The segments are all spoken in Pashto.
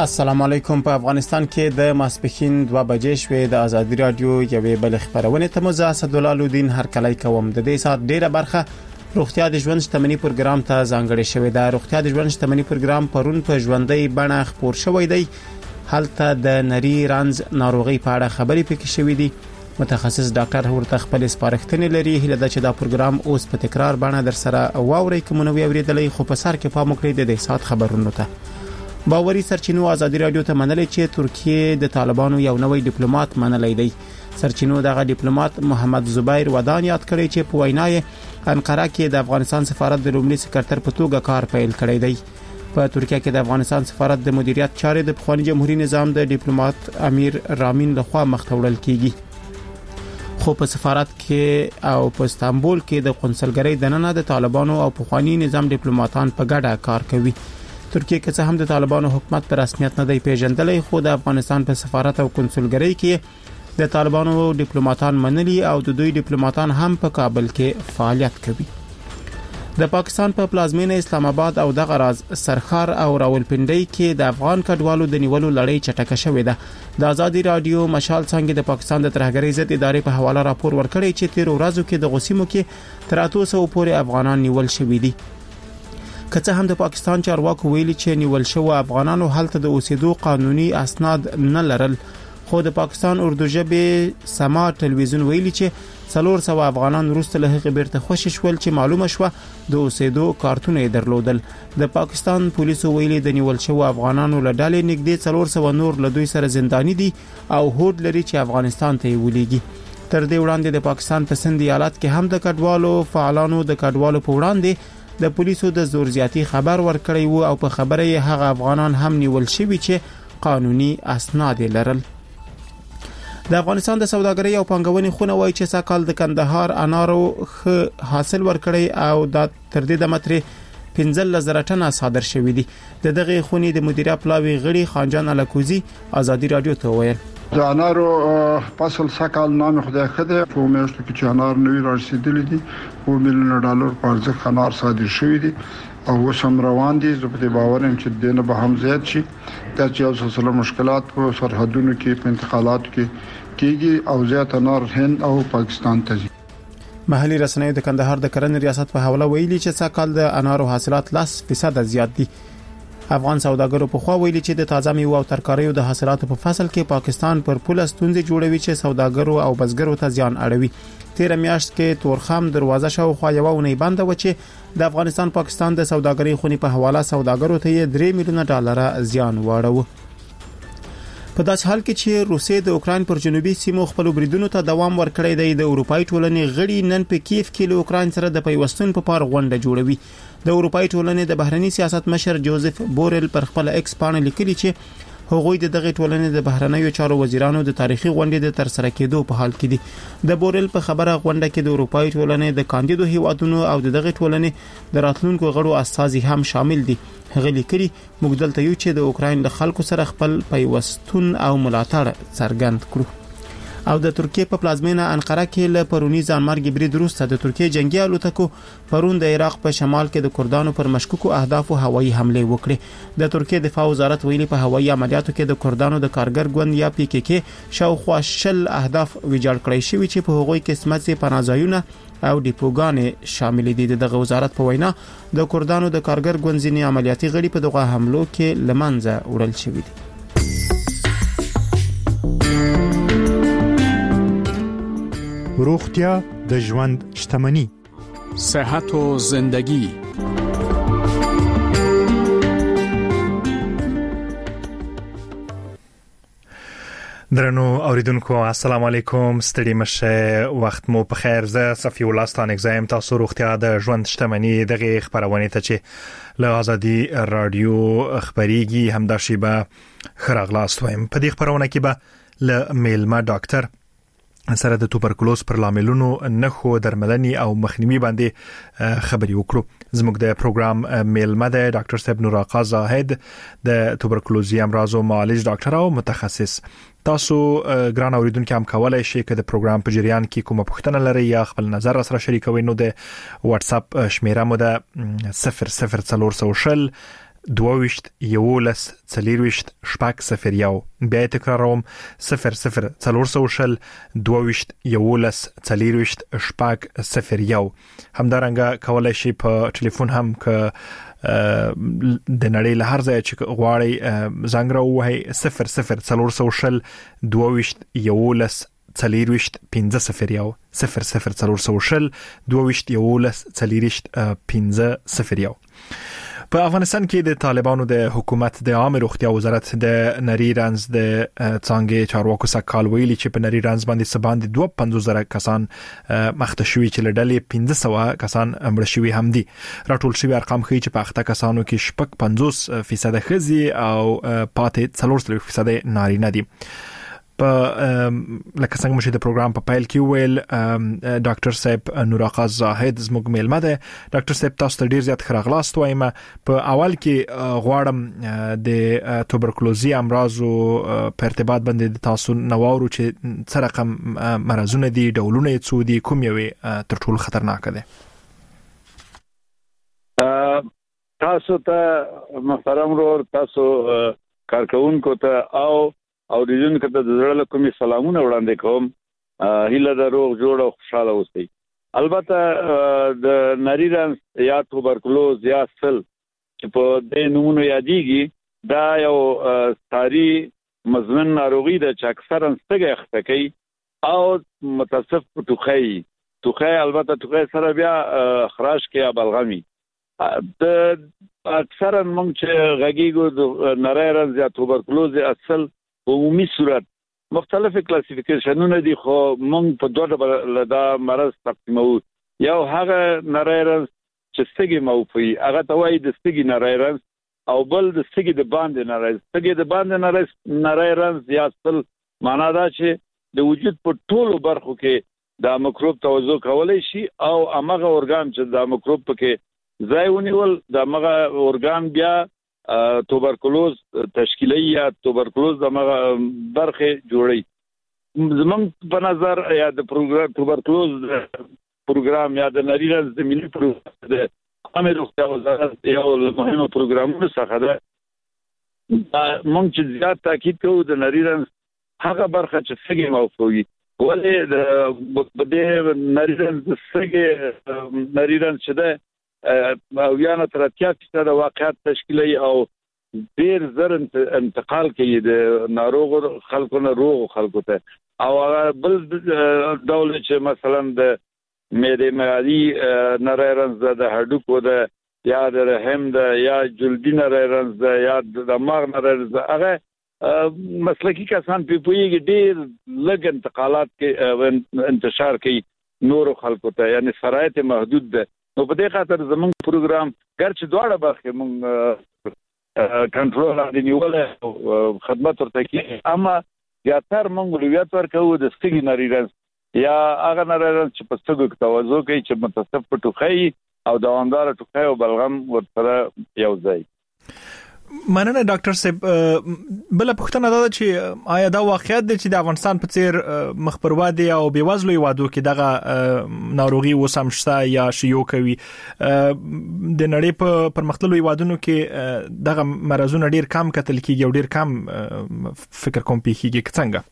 السلام علیکم. په افغانستان کې د ماسپښین 2 بجې شوې د ازادي رادیو یوې بل خبرونه ته مزه اسدالله هر کله کوم د دې سات ډیره برخه روغتیا د ژوند شتمنۍ پروګرام ته ځانګړې شوې ده. روغتیا د ژوند شتمنۍ پروګرام پرون په ژوندۍ بڼه خبر شوې دی. هلته د نری رانز ناروغي په اړه خبرې پکې شوې دي. متخصص ډاکټر ورته خپل سپارښتنې لري. هله د چې دا پروګرام اوس په تکرار بڼه در سره واوري کوم نو اوریدلې خو په سر کې پام وکړئ د دې سات خبرونو ته. باوري سرچینو ازادي رادیو ته منلې چې ترکیه د طالبانو یو نوې ډیپلوماټ منلې دی. سرچینو دغه ډیپلوماټ محمد زبیر ودان یاد کړی چې په وینای انقره کې د افغانستان سفارت د لومړي سکرټر په توګه کار پیل کړی دی. په ترکیه کې د افغانستان سفارت د مدیریت چارې د پخوانی جمهوریت نظام د ډیپلوماټ امیر رامین لخوا مختوړل کیږي. خو په سفارت کې او په استانبول کې د قونسلګرۍ دننه د طالبانو او پخوانی نظام ډیپلوماټان په ګډه کار کوي. ترکیه کې څه هم د طالبانو حکومت پر رسمیت نه دی پیژندلې، خو د افغانستان په سفارت او قونسلګرۍ کې د طالبانو ډیپلوماټان منلي او د دوی ډیپلوماټان هم په کابل کې فعالیت کوي. د پاکستان په پلازمینه اسلام آباد او د غراز سرخار او راولپنډي کې د افغان کډوالو د نیولو لړۍ چټکه شوې ده. د ازادي رادیو مشال څنګه د پاکستان د ترهګرۍ ضد ادارې په حواله راپور ورکړی چې 13 ورځو کې د غوسیمو کې تر 800 پورې افغانان نیول شوي دي. که څه هم د پاکستان چارواکو ویلي چې نیول شوی افغانانو هلته د اوسېدو قانوني اسناد نه لرل، خو د پاکستان اردو ژبې سما ټلویزیون ویلي چې 400 افغانان وروسته له هغې بیرته خوشی شول چې معلومه شوه د اوسېدو کارتونه درلودل. د پاکستان پولیسو ویلي د نیول شوی افغانانو له ډلې نږدې 400 نور له دوی سره زنداني دي او هوډ لري چې افغانستان ته ولېږي. تر دې وړاندې د پاکستان په سند ایالت کې هم د کډوالو فعالانو د کډوالو په وړاندې د پولیسو د زور زیاتی خبر ورکړی وو او په خبره یې هغه افغانان هم نیول شوي چې قانوني اسناد لرل. د افغانستان د سوداګرۍ او پانګونې خونه وایي چې ساکال د کندهار انارو حاصل ورکړی او د تر دې د متر 15,000 ټنه صادر شوې دي. د دغه خونې د مدیریت پلاوی غړي خانجان الکوزی ازادي رادیو ته ویل د انارو فصل ساکال نام خدای خده په میاشتو کې چې انار نوی رسیدلی دي $4 میلیون په ارزښت انار صادر شوی دي او وسم روان دي. زه په باور یم چې دنه به هم زیات شي. دا چې اوس سره مشکلات په سرحدونو کې په انتقالاتو کې کیږي او زیات انار هند او پاکستان ته ځي. محلي رسنیو د کندهار د کرنې ریاست په حواله ویلي چې ساکال د انارو حاصلات 10% زیات دي. افغان سوداګرو په خوا ویلي چې د تازه میوه او ترکاریو د حاصلاتو په فصل کې پاکستان پر پوله ستونزې جوړوي چې سوداګرو او بزګرو ته زیان اړوي. 13 میاشت کې تورخم دروازه شاوخوا یو ونې بند و چې د افغانستان پاکستان د سوداګرۍ خونې په حواله سوداګرو ته $3 میلیون زیان واړو. په داس حال کې چې روسیې د اوکرين پر جنوبي سیمو خپل بریدونو ته دوام ورکړی دی، د اروپאי ټولنې غړي نن په کیف کې له اوکرين سره د پیوستون په پار غونډه جوړوي. د اروپאי ټولنې د بهرنی سیاست مشر جوزف بورل پر خپل ایکس باندې لیکلي چې هغوی د دغه ټولنې د بهرنیو چارو وزیرانو د تاریخي غونډې د تر سره کېدو په حال کې دي. د بورل په خبره غونډه کې د اروپאי ټولنې د کاندیدو هیوادونو او دغه ټولنې د راتلونکو غړو اساسي هم شامل دي. هغه لیکلي موږ دلته یو چې د اوکرين د خلکو سره خپل پیوستون او ملاتړ څرګند کړو. او د ترکیه په پلازمینه انقره کې له پرونی ځانمرګ برید وروسته د ترکیه جنگي الوتکو پرون د عراق په شمال کې د کردانو پر مشکوکو اهدافو هوایي حمله وکړه. د ترکیه دفاع وزارت ویلي په هوایي عملیاتو کې د کردانو د کارګر ګوند یا پی کې کې شاوخوا 10 اهداف ویجاړ کړی شوی چې په هغوی کې سمڅې پناهځایونه او ډیپوګانې شامل دي. دغه وزارت په وینا د کردانو د کارګر ګوند ځینې عملیاتي غړي په دغه حملو کې لمنځه وړل شوی دي. روغتیا د ژوند شتمنی، صحت و زندگی. درنو اوریدونکو السلام علیکم، ستړي مشه، وخت مو په خیر. زه صفی الله ستانک زایم. تاسو روغتیا د ژوند شتمنی دغه خبرونه ته چې له ازادي رادیو خبريږي هم د شیبه خراغلاست وایم. په دې خبرونه کې به له میلما ډاکټر سره د توبرکلوز پر لاملونو نخو درملنې او مخنیوي باندې خبري وکړو. زموږ د پروګرام میلمه د ډاکټر صاحب نور آقا زاهد د توبرکلوزي امراض او معالج ډاکټر او متخصص. تاسو ګران اوریدونکو هم کولای شئ چې د پروګرام په جریان کې کومه پوښتنه لرئ یا خپل نظر سره شریکوئ. نو د واتس اپ شمیره مو د 00400 22 11 40 شپږ 01 بیا تکراروم 00 400 22 11 40 شپږ 01 همدارنګه کولای شي په ټلیفون هم ک د نړۍ له هر ځای چې غواړي زنګ راوهي 00 400 22 11 40 1501 00 400 22 11 40 1501 په افغانستان کې د طالبانو د حکومت د عام روغتیا وزارت د نری رنز د څنګه چارواکو سکهال ویلي چې په نری رنز باندې سباند 250,000 کسان مخته شوي چې لړلې 1500 کسان مړ شوي هم دي. راټول شوی ارقام ښیي چې په اخته کسانو کې شپږ 50% ښځې او پاتې 40% نارینه دي. په لکه څنګه مشه د پروګرام په پایل کې ویل ډاکټر صاحب نور آقا زاهد زموږ میلمه ده. ډاکټر صاحب تاسو ډیر زیات خراغلاست وایم. په اول کې غواړم د توبرکلوزي امراضو په ارتباط باندې تاسو نوورو چې څه رقم مرزونه دي، ډولونه یې څو دي، کوم یو تر ټولو خطرناک دی؟ تاسو ته محترم ورور، تاسو کارکونکو ته او د جون کته د زړه له کومې سلامونه وړاندې کوم. هیله د روغ جوړ او خوشاله اوسئ. البته د نری رنز یا توبرکلوز یا سل چې په دې نومونو یادېږي دا یو ساری مزمن ناروغي ده چې اکثرا ستګه اخته کوي او متصف توخی البته توخی سره بیا خراش کې یا بلغمي. د اکثرا موږ چې غږیږو د نری رنز یا توبرکلوز اصل په عمومي صورت مختلف کلاسیفیکیشنونه دي، خو موږ په دوه ډول دا مرض تقسیمو. یو هغه نری رنز چې سګي موفي هغه ته وایي د سګي نری رنز، او بل د سګي د باندې نری رنز. سګي د باندې نری رنز یا سل معنا دا چې د وجود په ټولو برخو کې د میکروب توزیع کولای شي او هغه ارګان چې د میکروب پکې ځای ونیول د هغه ارګان بیا توبرکلوز تشکیلی یا توبرکلوز دغه برخه جوړي. زمونږ په نظر یا د پروګرام توبرکلوز پروګرام یا د نری رنز د ملي پروګرام د عامه روغتیا وزارت یو مهمه پروګرامونه څخه ده. موږ چې زیات تاکید کوو د نری رنز هغه برخه چې سګي موفوي، ولې د دې نری رنز سګي نری رنز چې ده او یانه تر 30% د واقعیت تشکیلي او ډیر زر انتقال کوي د ناروغ خلکو نه روغ خلکو ته. او بل ډول چې مثلا د معده معدي نری رنز د هډوکو د یا د رحم د یا جلدی نری رنز یا د دماغ نری رنز هغه مسلکی کسان په پویږي ډیر لږ انتقالات کې انتشار کوي نور خلکو ته، یعنی شرایط محدود ده. نو په دې خاطر زموږ پروګرام ګرچې دواړه برخې موږ کنټرول باندې نیول خدمت ورته کوي، اما زیاتره موږ اولویت ورکوو د سګي نری رنز یا هغه نری رنز چې په سګو کې توازن کوي چې متصف په ټوخی او دوامدار ټوخی او بلغم ورسره یو ځای. مننه ډاکټر صاحب. بل پوښتنه دا ده چې آیا دا واقعیت دی چې د افغانستان په څیر مخبروادي او بیوزلو هیوادو کې دغه ناروغي وسمشته یا شیو کوي؟ د نړۍ په پرمختللو هیوادونو کې دغه مرزونه ډیر کم کتل کیږي او ډیر کم فکر کوم پیږي څنګه؟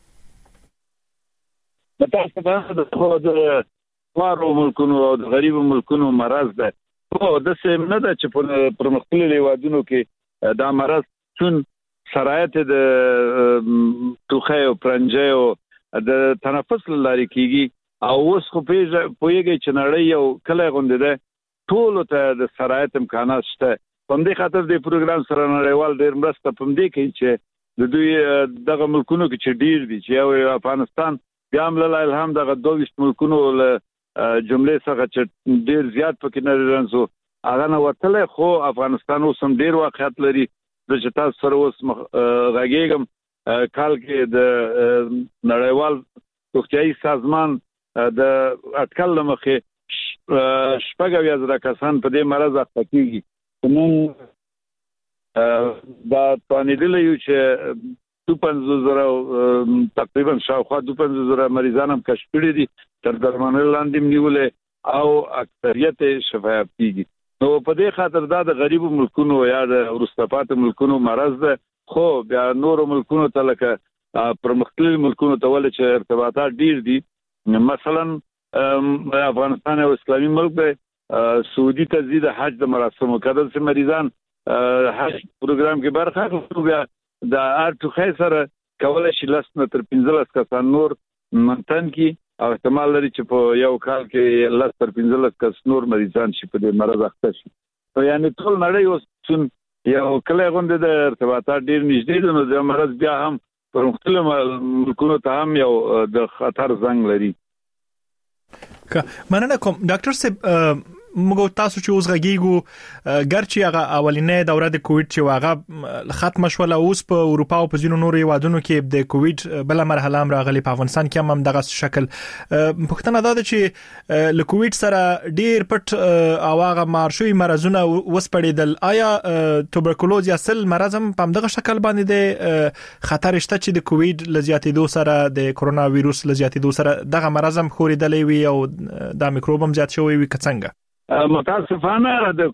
تاسو ته د فارو ملکونو او د غریب ملکونو مرز ده. خو د څه نه ده چې په پرمختللو هیوادونو کې دا مرض چون شرایط د ټوخی او پرنجي او د تنفس لاري کیږي او اوس خو پوهیږي چې نړۍ یو کله غونډه ده ټول ته د شرایط امکانات شته. په دې خاطر د پروګرام سره نړیوال ډیر مرسته پم دی کوي چې د دوی دغه ملکونو کې چې ډیر دي چې یو افغانستان بیا هم له الهام دغه 22 ملکونو له جملې څخه چې ډیر زیات پکې نری رنزو هغه نه وتله. خو افغانستان اوس هم ډیر واقعیت لري. د چې تاسو سره اوس غږیږم کال کې د نړیوال روغتیايي سازمان د اټکل لمخې 80,000 کسان په دې مرض اخته کیږي. نن دا توانیدل یو چې 250,000 تقریبا شاوخوا 250,000 مریضان هم کشف کړي دي، تر درملنې لاندې نیولې او اکثریت شفایاب کیږي. نو په دې خاطر دا د غریب ملکونو یا د ورستپات ملکونو مرز ده خو بیا نور ملکونو ته لکه پرمختللي ملکونو ته ول چې ارتباطات ډیر دي مثلا افغانستان یو اسلامي ملک دی سعودي ته زید حج د مراسمو کدل چې مریضان حج پروګرام کې برخه اخلي بیا د ارټو سره کولای شي لسنه تر 15 کسان نور منتن کی او احتمال لري چې په یو کال کې لس تر 15 کس نور مریضان شي په دې مرض اخته شي نو یعنی ټول نړۍ اوس یو کله غونډه د ارتباطات ډیر نږدې دي نو د مرض بیا هم پر مختلفو ملکونو ته هم یو د خطر زنګ لري مننه کوم ډاکټر صاحب موږ تاسو چې اوس غږیږو ګرچې هغه اولینې دوره د کووډ چې واغه ختم شول اوس په اروپا او په ځینو نورو هیوادونو کې د کووډ بل مرحله هم راغلي په افغانستان کې هم دغه شکل پښتنه دا چې له کووډ سره ډیر پټ او هغه مارشوي مرزونه وسپړېدل آیا توبرکلوز یا سل مرز هم په دغه شکل باندې د خطر شته چې د کووډ لزیاتېدو سره د کرونا وایروس لزیاتېدو سره دغه مرز هم خورېدلې وي او د میکروب هم زیات شوی وي څنګه متاسفانه د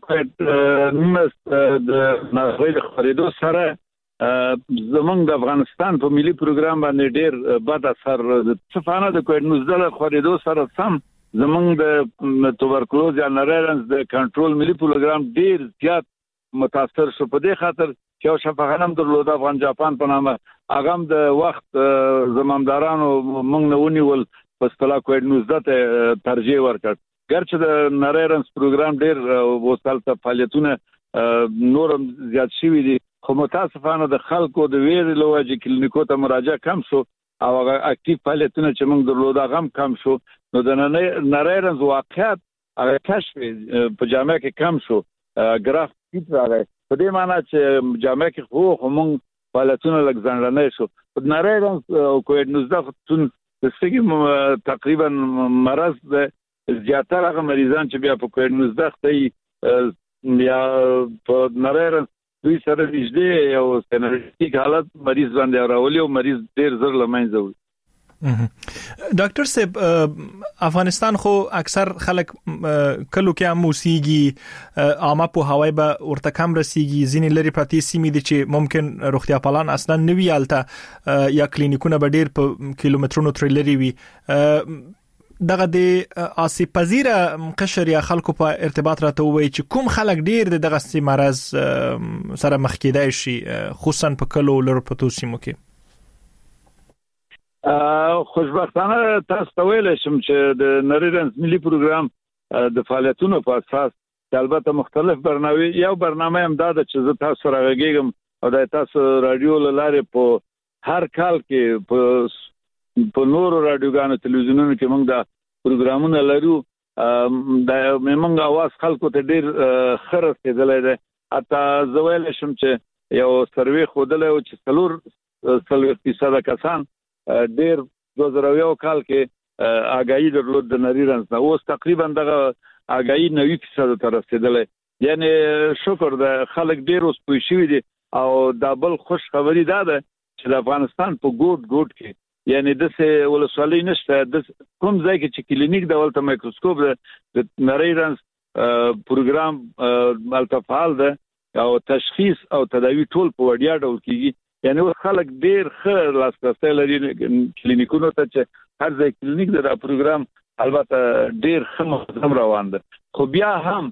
ناروغۍ خورېدو سره زمونږ د افغانستان په ملي پروګرام باندې ډېر بد اثر متاسفانه د کووډ-19 خورېدو سره سم زمونږ د توبرکلوز یا نریرنس د کنټرول ملي پروګرام ډېر زیات متاثر شو په دې خاطر چې یو شفاخانه درلود افغان جاپان په نامه هغه د وخت زمامدارانو موږ نه ونیول په اصطلاح کووډ-19 ته ترجیح ورکړ ګرچې د نریرنس پروګرام ډېر وسالته فعالیتونه نورم زیات شوي دي خو متاسفانه د خلکو د ویرې له وجې کلینیکو ته مراجعه کم شو او هغه اکټیو فعالیتونه چې موږ درلود هغه هم کم شو نو د نریرنس واقعیت هغه کشف په جامعه کې کم شو ګراف ټیټ راغی په دې معنی چې جامعه کې خو موږ فعالیتونه لږ ځنډنه شو په نریرنس او کووډ-19 د سګي تقریبا مرض د زیاتره هغه مریضان چې بیا په کووډ-19 اخته یا په نریرنس دوی سره نږدې یو سینریټیک حالت مریض باندې راولي او مریض ډیر زر لمنځه وړي ډاکټر صاحب افغانستان خو اکثر خلک کلو کې هم اوسېږي عامه په هوای به ورته کم رسیږي ځینې لري پرتې سیمې دي چې ممکن روغتیا پالان اصلا نه وی الته یا کلینیکونه به ډیر په کیلومترونو تر لري وي دغه د آسیب پذیره قشر یا خلکو په ارتباط راته وایي چې کوم خلک ډیر دغه سي مرز سره مخ کېدای شي خصوصا په کلو لر په توسیمو کې خوشبختانه تاسو ته ویل شم چې د نریرنس ملي پروګرام د فعالیتونو په اساس البته مختلف برنامه یو برنامه هم دا چې زه تاسو راغږم او د تاسو رادیو لاره په هر کال کې په نورو رادیوګانو تلویزیونونو کې موږ دا پروګرامونه لرو د موږ اواز خلکو ته ډیر خرڅ کېدلای دی اته زویل شم چې یو سروي خودلای او چې 30% کسان ډیر 2001 کال کې آگاهی درلود د نریرنس نه اوس تقریبا دغه آگاهی 90% ته رسیدلای یعنی شکر د خلک ډیر اوس پوه شوي دي او د بل خوش خبری ده چې د افغانستان په ګوټ کې یعنی د څه ولسوالۍ نشته د کوم ځای کې چې کلینیک د ولته مایکروسکوپ د نریرنس پروګرام التفعال ده او تشخیص او تداوی ټول په وړیا ډول کیږي یعنی خلک ډیر ښه لاسرسي لري کلینیکونو ته چې هر ځای کلینیک د پروګرام البته ډیر ښه منظم روان ده خو بیا هم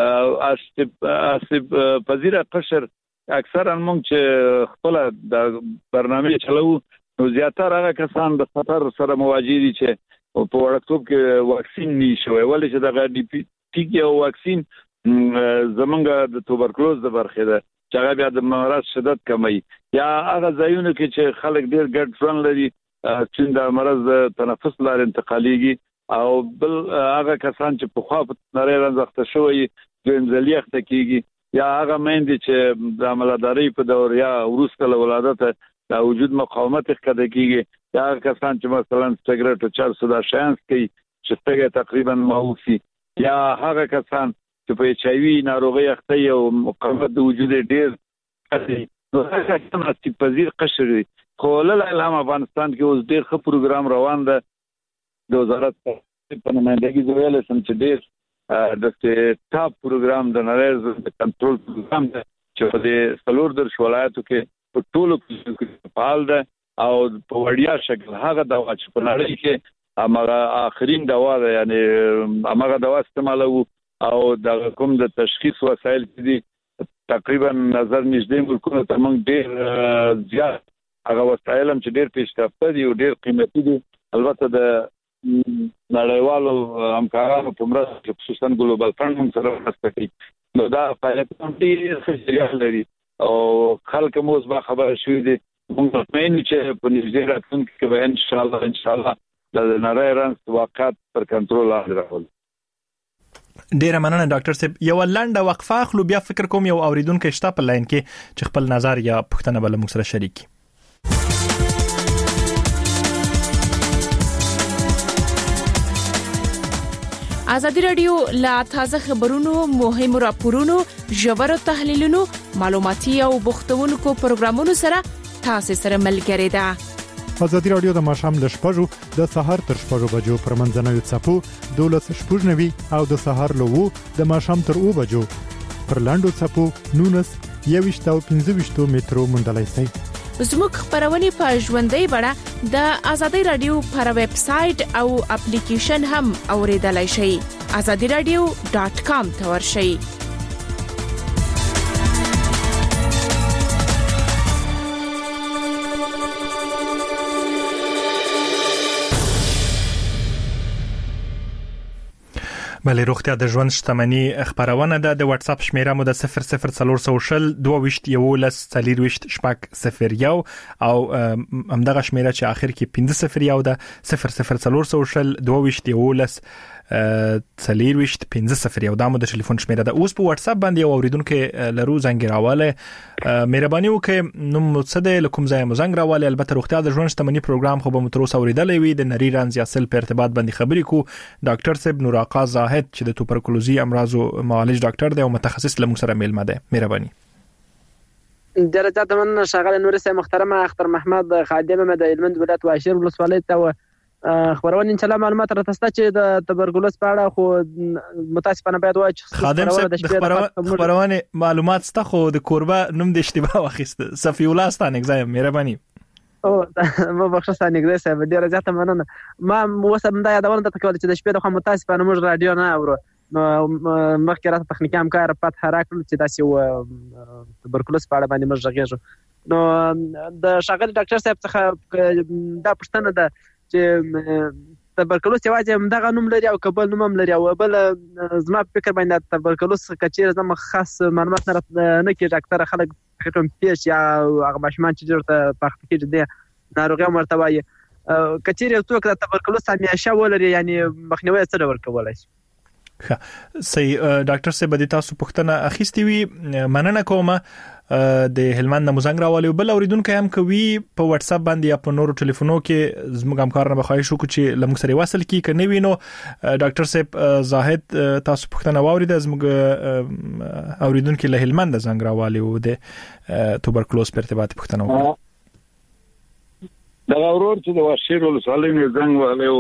آسیب پذیره قشر اکثرا موږ چې خپل د برنامه چلو نو زیاتره هغه کسان د خطر سره مواجه دي چې په وړکتوب کې واکسین نشوي ولې چې د ډي پی ټي کې واکسین زمونږ د توبرکلوز د برخه ده چې هغه بیا د مرض شدت کموي یا هغه ځایونه کې چې خلک ډیر ګډ ژوند لري چې د مرض د تنفس لار انتقاليږي او بل هغه کسان چې په خوا په نریرنس اخته شوی ګنځلي اخته کیږي یا هغه مېندې چې د عملداري په دور یا وروسته له ولادت دا وجود مقاومت ښکته کیږي یا کسان چې مثلا سیګریټ او چرس دا شانس کوي چې څنګه تقریبا موفي یا هغه کسان چې په ایچ ای وی ناروغي اخته او مقاومت د وجود ډیر کوي نو هغه څنګه چې پذیر قشر خو له الهام افغانستان کې اوس ډیر ښه پروګرام روان ده د وزارت په نمائندګۍ ویل سم چې ډیر د ټاپ پروګرام د نړۍ د کنټرول پروګرام چې په دې څلور درش ولایتو کې په ټولو کې فعال ده او په وړیا شکل هغه دوا چې په نړۍ کې هغه اخرین دوا ده یعنی هغه دوا استعمالو او د کوم د تشخیص وسایل دي تقریبا نظر نږدې ملکونو ته موږ ډېر زیات هغه وسایل هم چې ډېر پیشرفته دي او ډېر قیمتي دي البته د نړیوالو همکارانو په مرسته خصوصا ګلوبال فند هم سره مرسته کوي نو دا فعالیتونه ډېر ښه جریان لري او خلک مو اوس با خبره شوي دي موږ مطمئن چې په نږدې راتلونکي کې به ان شاء الله د نړۍ رنځ واقعات پر کنټرول لاندې راولو. ډیره مننه ډاکټر صاحب. یو لنډه وقفه اخلو بیا فکر کوم یو اوریدونکو شته په لاین کې چې خپل نظر یا پوښتنه بل موږ سره شریک کړي. ازادي رادیو لا تازه خبرونو مهمو راپورونو ژورو تحلیلونو معلوماتي او بوختونکو پروګرامونو سره تاسو سره ملګری ده. ازادي رادیو د ماشام ل شپږو د سحر تر شپږو بجو پر منځنوي چپو 12:90 او د سحر له 2 د ماشام تر 2 بجو پر لاندو چپو 19 او 15 مترو مندلای سي. زموږ خبرونه په ژوندۍ بڼه د ازادي رادیو پر ویب سټ او اپلیکیشن هم اوریدلای شئ. azadiradio.com ته ورشئ. بله روغتیا د ژوند شتمنۍ خبرونه ده. د واتس اپ شمیره مو د 00300 22 40 شپږ 01 او همدغه شمیره چې اخر کې 501 ده 00300 22 40 15 دا مو د ټلیفون شمیره ده. اوس په واتس اپ باندې اوریدونکو لرو زنګ راواله مهرباني وکړئ نو متصد لکم ځای مو زنګ راواله. البته روغتیا د ژوند شتمنۍ پروګرام خو به متروس اوریدلې وي د نری رنز یا سل په ارتباط باندې خبرې کو. ډاکټر صاحب نور آقا زاهد چې د توبرکلوزي امراض معالج ډاکټر دی او متخصص لمو سره میل مده. مهرباني. درجات من شغال نور سه محترمه اختر محمد خادم د هلمند ولایت واشیر ولسوالۍ ته خبرونه ان شاء الله معلومات راته چې د تبرکلوز په اړه خو متاسفانه باید وای چې خادم صاحب خبرونه معلومات ستا خو د کوربه نوم د اشتباه واخیست صفی الله ستانه ځای. مهرباني. او ما بخښه نګدې صاحب ډیره زیاته مننه. ما وسم دا یادونه ته کول چې د شپې د خو متاسفانه موږ رادیو نه اورو نو مخکې راته تخنیکی همکار پات راکړل چې داسې و تبرکلوز په اړه باندې موږ غږیږو. نو د شاګرد ډاکټر صاحب څخه دا پوښتنه ده چې تبرکلوز یوازې دغه نوم لري او قبل نوم هم لري او بل زما فکر باندې تبرکلوز کچیر زما خاص معلومات نه کې ډاکټر خلک کوم پیش یا هغه ماشمان چې ډېر پخت کې دي ناروغي مرتبه کچیر یو څوک د تبرکلوز همیشه ولري یعنی مخنیوي څه ډول کولای شي. صحیح ډاکټر صاحب د تاسو پوښتنه اخیستي وي مننه کوم د هلمند نموزنګ راولي بل اوریدونکو هم کوي په واتس اپ باندې یا په نورو ټلیفونو کې زموږ همکارانو به خواهش وکړو چې لمږ سره وصل کی کني وینو. ډاکټر صاحب زاهد تاسو پوښتنه واورید زموږ اوریدونکو له هلمند زنګ راولي او د توبرکلوز په ارتباط پوښتنه وکړه. دا ورور چې د واشیر ولسوالۍ زنګ والو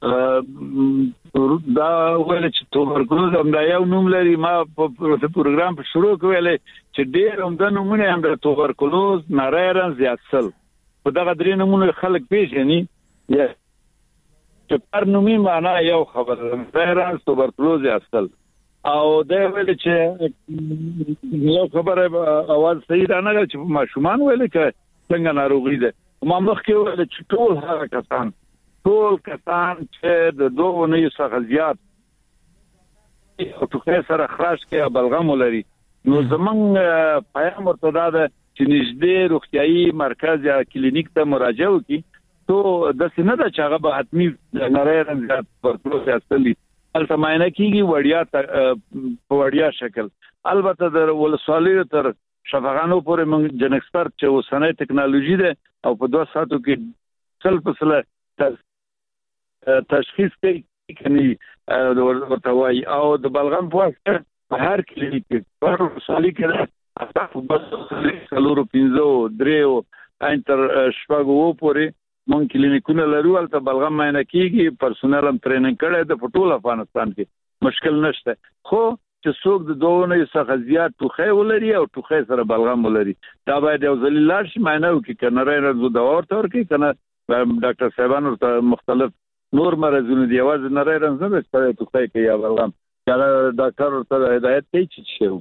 دا ول چې توبرکلوز هم دا یو نوم لري. ما په پروګرام په شروع کې ویل چې ډېر هم د نومونه هم د توبرکلوز نارایرن زیاتسل په دغه درې نومونه خلک پیژني یا چې پر نومي معنا یو خبر نارایرن توبرکلوز زیاتسل او دا ویل چې یو خبره اواز صحیح نه لري چې ماشومان ویل چې څنګه ناروغي ده. ما مخکې ویل چې ټول هغه کسان چې د دوه نه څخه زیات او ټوکې سره خراش کې بلغم لري نو زمونږ پیغام ورته ده چې نږدې روغتيایي مرکز یا کلینیک ته مراجعه وکړي. تو د سینه د چاغه به حتمی نړۍ زیات پرتلوس اصلي البته معاینه کیږي وړیا شکل. البته د ولسوالۍ تر شفاخانو پورې موږ جن ایکسپرت چې اوسنۍ ټکنالوژي ده او په 2 ساعتو کې څل پسله تشخیص کوي کني ورته وایي او د بلغم په هر کلینیک کې په ولسوالۍ کې تاسو بس سلورو 15 دریو انټر شپږو پورې مونږ کلینیکونه لرو البته بلغم معاینه کیږي پرسونل هم ټریننګ کړي د ټول افغانستان کې مشکل نشته. خو چې څوک د دوه څخه زیات ټوخی ولري او ټوخی سره بلغم ولري دا باید یو ځل لاړ شي معاینه وکړي کنه رنځ دوا ورته ورکړي کنه ډاکټر صاحبانو ته مختلف نور مرزونه دی आवाज نه رنځ نه ستړي ټوخی کې یا بلغم دا ډاکټر ته هدایت کوي چې شو.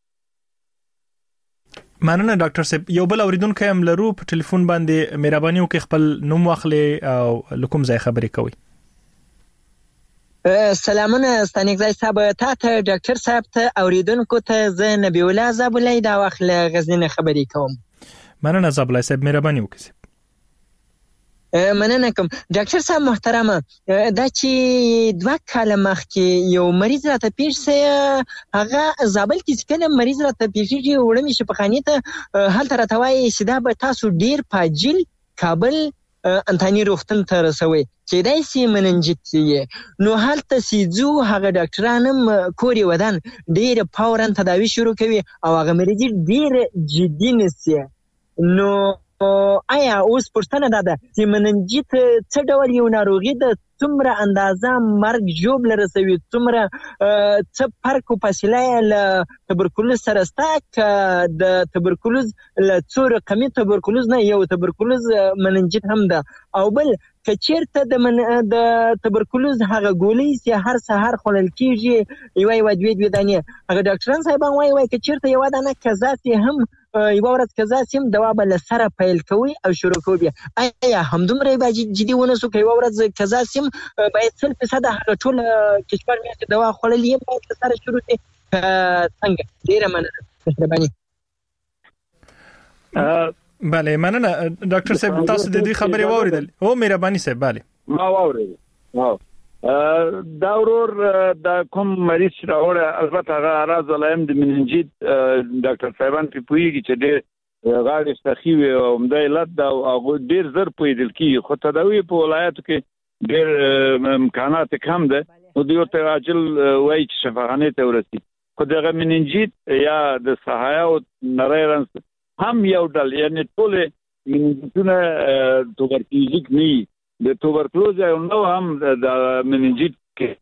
مننه ډاکټر صاحب. یو بل اوریدونکو هم لرو په ټلیفون باندې مهرباني وکړئ خپل نوم واخلئ او لکم ځای خبرې کوئ. سلامونه ستانګزای صاحب ته ډاکټر صاحب ته اوریدونکو ته زه نبی الله زابلای دا وخت له غزنین خبرې کوم. مننه زابلای صاحب مهرباني وکړئ. مننه کوم ډاکټر صاحب محترمه دا چې 2 کال مخکې یو مریض راته پیښ سي هغه زابل کې څنګه مریض راته پیښیږي وړم شي په خاني ته هلته راته وایي چې دا به تاسو ډیر پاجل کابل انتانی روغتون ته رسوي چې دای سي مننجیت یې نو هلته سيزو هغه ډاکټرانم کوري ودان ډیر فورن تداوی شروع کوي او هغه مریض ډیر جدي نسي. نو آیا اوس پښتنه ده چې مننجیت څه ډول یو ناروغي ده څومره اندازه مرګ جوب لرسوي څومره څه فرق او فاصله له تبرکلوز سره ستا د تبرکلوز له څو رقمي تبرکلوز نه یو تبرکلوز مننجیت هم ده او بل کچیرته د تبرکلوز هغه ګولۍ چې هر سحر خلل کیږي یو دوه دانې هغه ډاکټران صاحبان وایي کچیرته یو دانه کزا سي هم یو ورځ کزا سیم دوا بل سره پیل کوي او شروع کوي. آیا همدومره به جدي ونسو کوي ورځ کزا سیم باید 100% هغه ټول کشور مې دوا خلل یې باید سره شروع شي څنګه ډیره مننه مهرباني. بله مننه ډاکټر صاحب تاسو د دې خبرې واوریدل او مهرباني صاحب bale ما واوریدل دا ورور د کوم مریض راوړ البته هغه راز ولایم د مننجیت ډاکټر صاحبان په پویږي چې ډېر غاړې استخیوي او مده علت دا او ډېر زر پویدل کی خو تداوی په ولایتو کې ډېر امکانات کم ده نو دوی ته عاجل وایي چې شفاخانه ته ورسي. خو دغه مننجیت یا د صحایا او نریرنس هم یو ډول یعنی ټول مننجیتونه توبرکلوزیک نه د توبرکلوز یو نو هم د مننجیت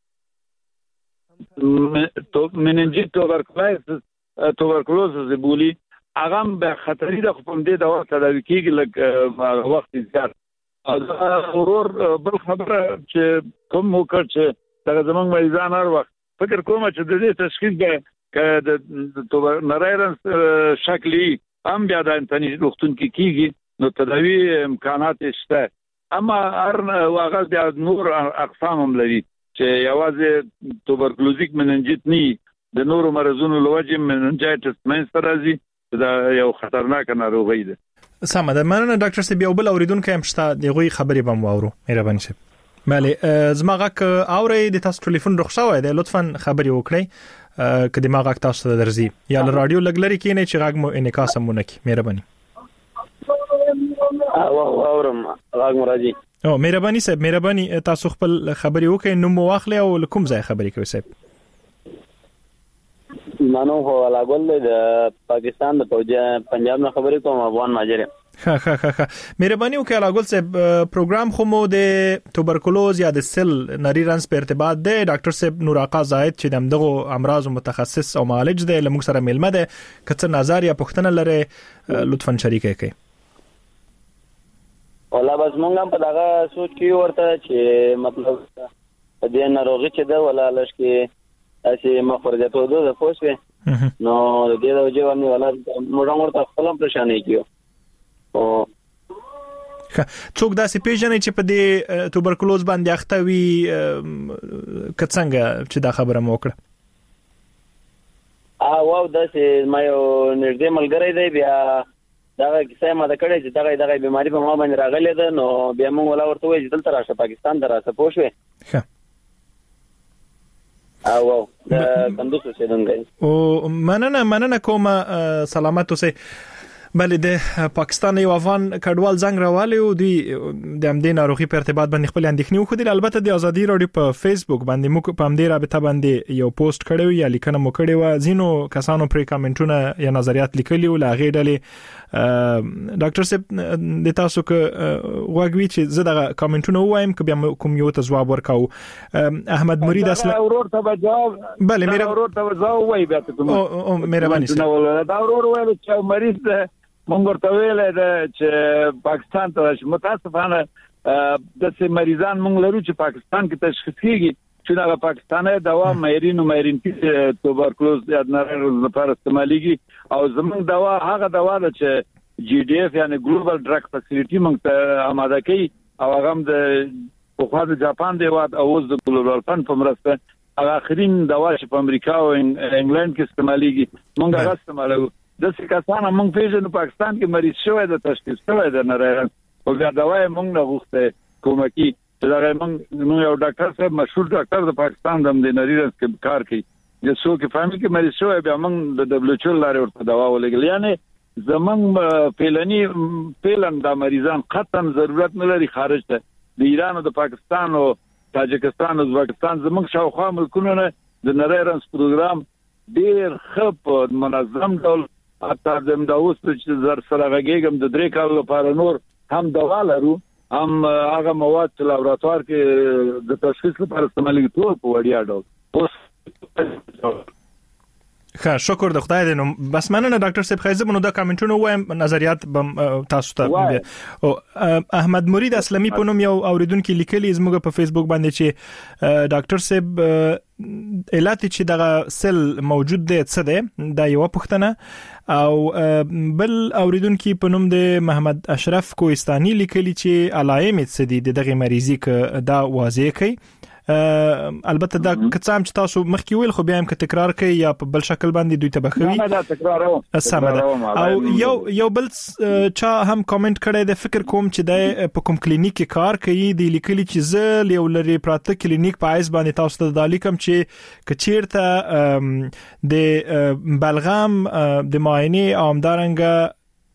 کې مننجیت توبرکلوز زبولی هغه به خطرې د خپل دې دوا تداوی کیږي لږ وخت زیات ضرور بل خبره چې کوم وکړ چې دا زمونږ مریضان هر وخت فکر کوم چې د دې تشخیص به د توبر نریرنس شکلی هم بیا د انساني روغتون کې کیږي نو تداوی امکانات شته اما هر واغه د نور اقسام هم لري چې یوازې توبرکلوزیک مننجیت نه د نورو مرزونو لوجه مننجایتس منځ راځي دا یو خطرناک ناروغي ده. سمه ده مننه ډاکټر صاحب یو بل اوریدونکو هم شته دغه خبرې بم واورو مهرباني صاحب. بله زماغه اوري د تاسو ټلیفون رخصاوي ده لطفا خبري وکړئ کله ما غاک تاسو ته درځي یا رادیو لګلري کې نه چې غاګ مو انعکاس مونږ کی مهرباني. اورم غاګ مرادي او مهرباني صاحب مهرباني تاسو خپل خبري وکړئ نو مو واخلې او کوم ځای خبري کوي صاحب. مانو هو لاګول د پاکستان د پنجاب نه خبرې کوم افغان ماجر. ها مهرباني وکړئ لاګول صاحب پروګرام خو مو د توبرکلوز یا د سل نریرنس په ارتباط ده ډاکټر صاحب نور آقا زاید چې دغه امراض متخصص او معالج ده لمغ سره ملمه ده کڅ نظر یا پښتنه لره لطفا شریک کړئ. ولا بس مونږ په دغه سوچ کې ورته چې مطلب دې ناروغي چې ده ولا لږ کې اسی مخرجاتو ده پوښوي نو دې د جوړنې ولا موږ ورته خپل پریشانې کیو او څوک داسې پیژنې چې په دې توبرکلوز باندې اخته وي کڅنګ چې دا خبره مو وکړه واو داسې ما یو نږدې ملګری دی بیا دا کیسه ما د کړې چې دغه بیماری په ما باندې راغلې ده نو بیا موږ ولا ورته وایي چې دلته راشه پاکستان ته راشه پوښوي ښه او د کندوز اوسېدونکی او مننه کومه سلامت اوسئ. بلې د پاکستان یو افغان کډوال زنګ راوالی او د امدې ناروغي په ارتباط باندې خپل اندېښنې وخدل. البته د ازادي رادیو په فیسبوک باندې موږ په همدې رابطه باندې یو پوسټ کړو یا لیکنه مو کړې و. زینو کسانو پر کمنټونه یا نظریات لیکلي او لاغې ډلې ډاکټر صاحب د تاسو که غوږوي چې زه د کمنټونه وایم که بیا کوم یو ته جواب ورکاو. احمد مرید اصلا اورور ته جواب بله میرا اورور ته جواب وای بیا ته او مهرباني دا اورور وایي چې مریض مونږ ورته ویل چې پاکستان ته متاسفانه د سه مریضان مونږ لرو چې پاکستان کې تشخیص کیږي چې دا پاکستاني دوا مایرین توبرکلوز یا نارنج لپاره استعماليږي او زمونږ دوا هغه دوا ده چې جی ډی اف یعنی ګلوبل ډرګ فیسیلیټي مونږ ته آماده کوي او هغه د په خاطر جاپان دی واد او د ګلوبل فند په مرسته هغه اخرین دوا چې په امریکا او انګلند کې استعماليږي مونږ هغه استعمالو. د سکاسانه مونږ پیژنو پاکستان کې مریض شوی د تشخیص شوی د نارنج او بیا دواي مونږ نه غوښته کومکی چې دا مونږ یو ډاکټر صاحب مشهور ډاکټر د پاکستان د نارنج کې کار کوي د څو کې فهمي کې مریض شوی بیا مونږ د دبليو ایچ او لارې ورته دوا ولګل. یعنی زمونږ پیلن د مریضان ختم ضرورت نه لري خارج ته د ایران او د پاکستان او تاجکستان او ازبکستان زمونږ شاوخوا ملکونو نه د نارنج پروګرام ډیر ښه منظم ډول حتی د اوس چې زر سره غږیږم د 3 کال لپاره نور هم دوا لرو هم هغه مواد چې لابراتوار کې د تشخیص لپاره استعمالېږي ټول په وړیا ډول. ښه شکر د خدای دې. نو بس مننه ډاکټر صاحب خیزه بنو دا کمنټونه وایم نظریات تاسو ته. او احمد مرید اسلامي په نوم یو اوریدونکو لیکلي زموږ په فیسبوک باندې چې ډاکټر صاحب علت چې دغه سل موجود دی څه دی دا یو پوښتنه او بل اوریدونکو په نوم د محمد اشرف کوهستاني لیکلي چې علائم څه دي دغه مریضي ک دا واضح کوي. البته دا کڅام چې تاسو مخکې ویل خو بیا هم که تکرار کوي یا په بل شکل باندې دوی ته بخوي نه دا تکرارو او یو بل چا هم کامنټ کړی د فکر کوم چې د په کوم کلینیک کې کار کوي دی لیکلي چې زه یو لري پراته کلینیک په ایس باندې تاسو ته د لیکم چې کچیرته د بلغم د معاینه عامدارنګ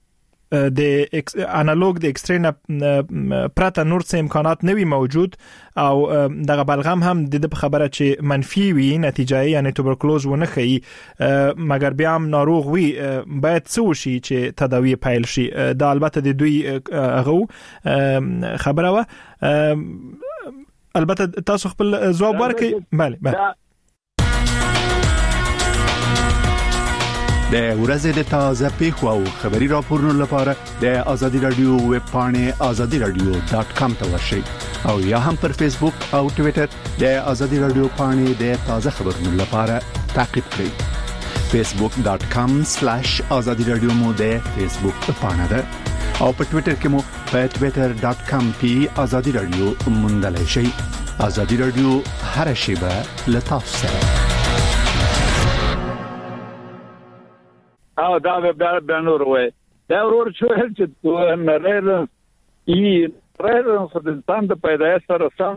د انالوگ د اکسرې پراته نور څه امکانات نوي موجود او دغه بلغم هم د خبره چې منفي وي نتیجه یعنی توبرکلوز ونه خي مګر بیا هم ناروغ وي باید څه وشي چې تداوی پیل شي. دا البته د دوی هغه خبره و. البته تاسو خپل جواب ورکړئ. بله د ورځې د تازه پیښو او خبري راپورونو لپاره د ازادي رادیو ویب پاڼه azadiradio.com ته ورشئ او یا هم پر فیسبوک او ټوئیټر د ازادي رادیو پاڼه د تازه خبرونو لپاره تعقیب کړئ. facebook.com/azadiradio مو د فیسبوک پاڼه ده او په ټوئیټر کې مو په twitter.com/azadiradio موندلای شئ. ازادي رادیو هر شیبه لتاسو سره. او دا به نور وای دا ورور چې تو نارنج خو د انسان د پیدایښت سره سم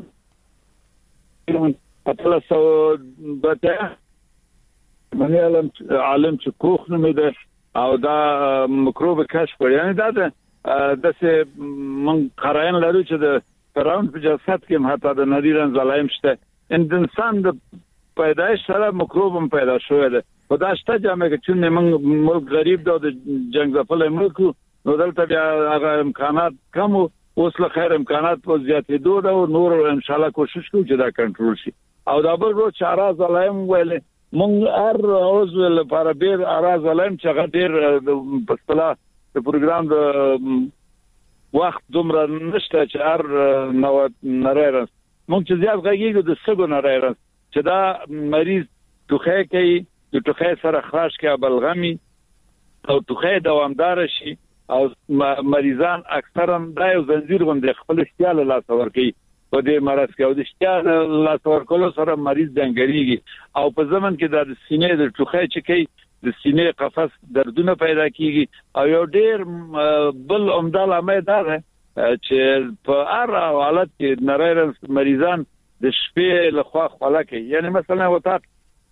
په تاسو بته باندې عالم چې کوخ نه ده او دا مکروب کشف کړی. یعنی دا د څه من قرائن لري چې د فرعون په جسد کې حتی د نارنج علائم شته. انسان د پیدایښت سره مکروب هم پیدا شوی دی. خدا شته چې چې موږ ملک غریب د جنگ ځپلې ملک نو دلته بیا هغه امکانات کم اوس له خیر امکانات په زیاتېدو دا نور ان شاء الله کوشش کوو چې دا کنټرول شي. او دا بل ورو چاره زلایم ویل موږ هر اوس لپاره بیر اراز زلایم چې هغه ډیر په اصطلاح د پروګرام د وخت دومره نشته چې هر نو نارنج موږ چې زیات غږیږو د سګو نارنج چې دا مریض توخه کوي د توخه سره خراش کې بلغمي او توخه دوامدار شي او مریضان اکثرا دا یو زنجیر باندې خپل اشتیال لا تصور کوي په دې مرض کې او د اشتیال لا تصور کولو سره مریض دنګریږي او په زمن کې د سینې د توخه چې کوي د سینې قفس دردونه پیدا کیږي او یو ډیر بل عمده لامل دا ده چې په هر حالت کې نارنج مریضان د شپې له خوا خلا کوي. یعنی مثلا وتا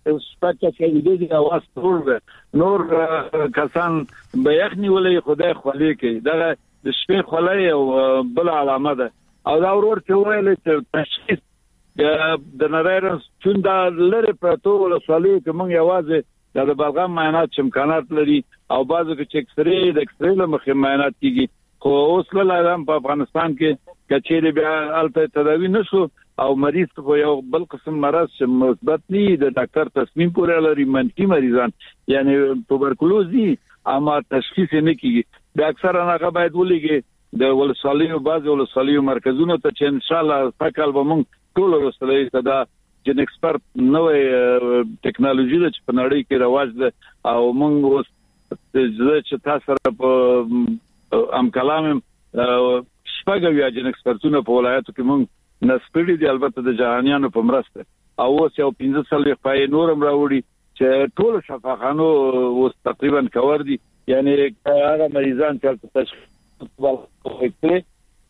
سپکه کې دې اواز ټول نور کسان به یخني ولې خدای خولي کوي دا د شپې خولي او بل علامه ده او دا ورور چې ویل چې تشخیص د نړۍ څنګه لري پروتو ولسوالۍ کې موږ یوازې د بلغم معاینات امکانات لري او بعضو کې چې د اکسرې له مخې معاینات کیږي خو اوس له په افغانستان کې کچېری بیا الته تداوی نشو او مریض په یو بل قسم مرض چې مثبت نه د ډاکټر تصمیم پورې لري منفي مریضان یعنی توبرکلوز دي اما تشخیص نه کیږي د اکثر هغه باید ولېږي د ولسوالیو بعض ولسوالیو مرکزونو ته چې ان شاء الله فکر به موږ ټول ورسره ته جن ایکسپرت نوې ټیکنالوژي چې په نړۍ کې رواج ده او موږ اوس چې تاسو سره په ام کلام شپږ جن ایکسپرتونه په ولایتو کې موږ نسپړي دي البته د جهانيانو په مرسته او اوس یو 15 سال په نورم راوړي چې ټول شفاخانو اوس تقریبا کور دي یعنی هغه مریضان چې تشخیص ورکړي.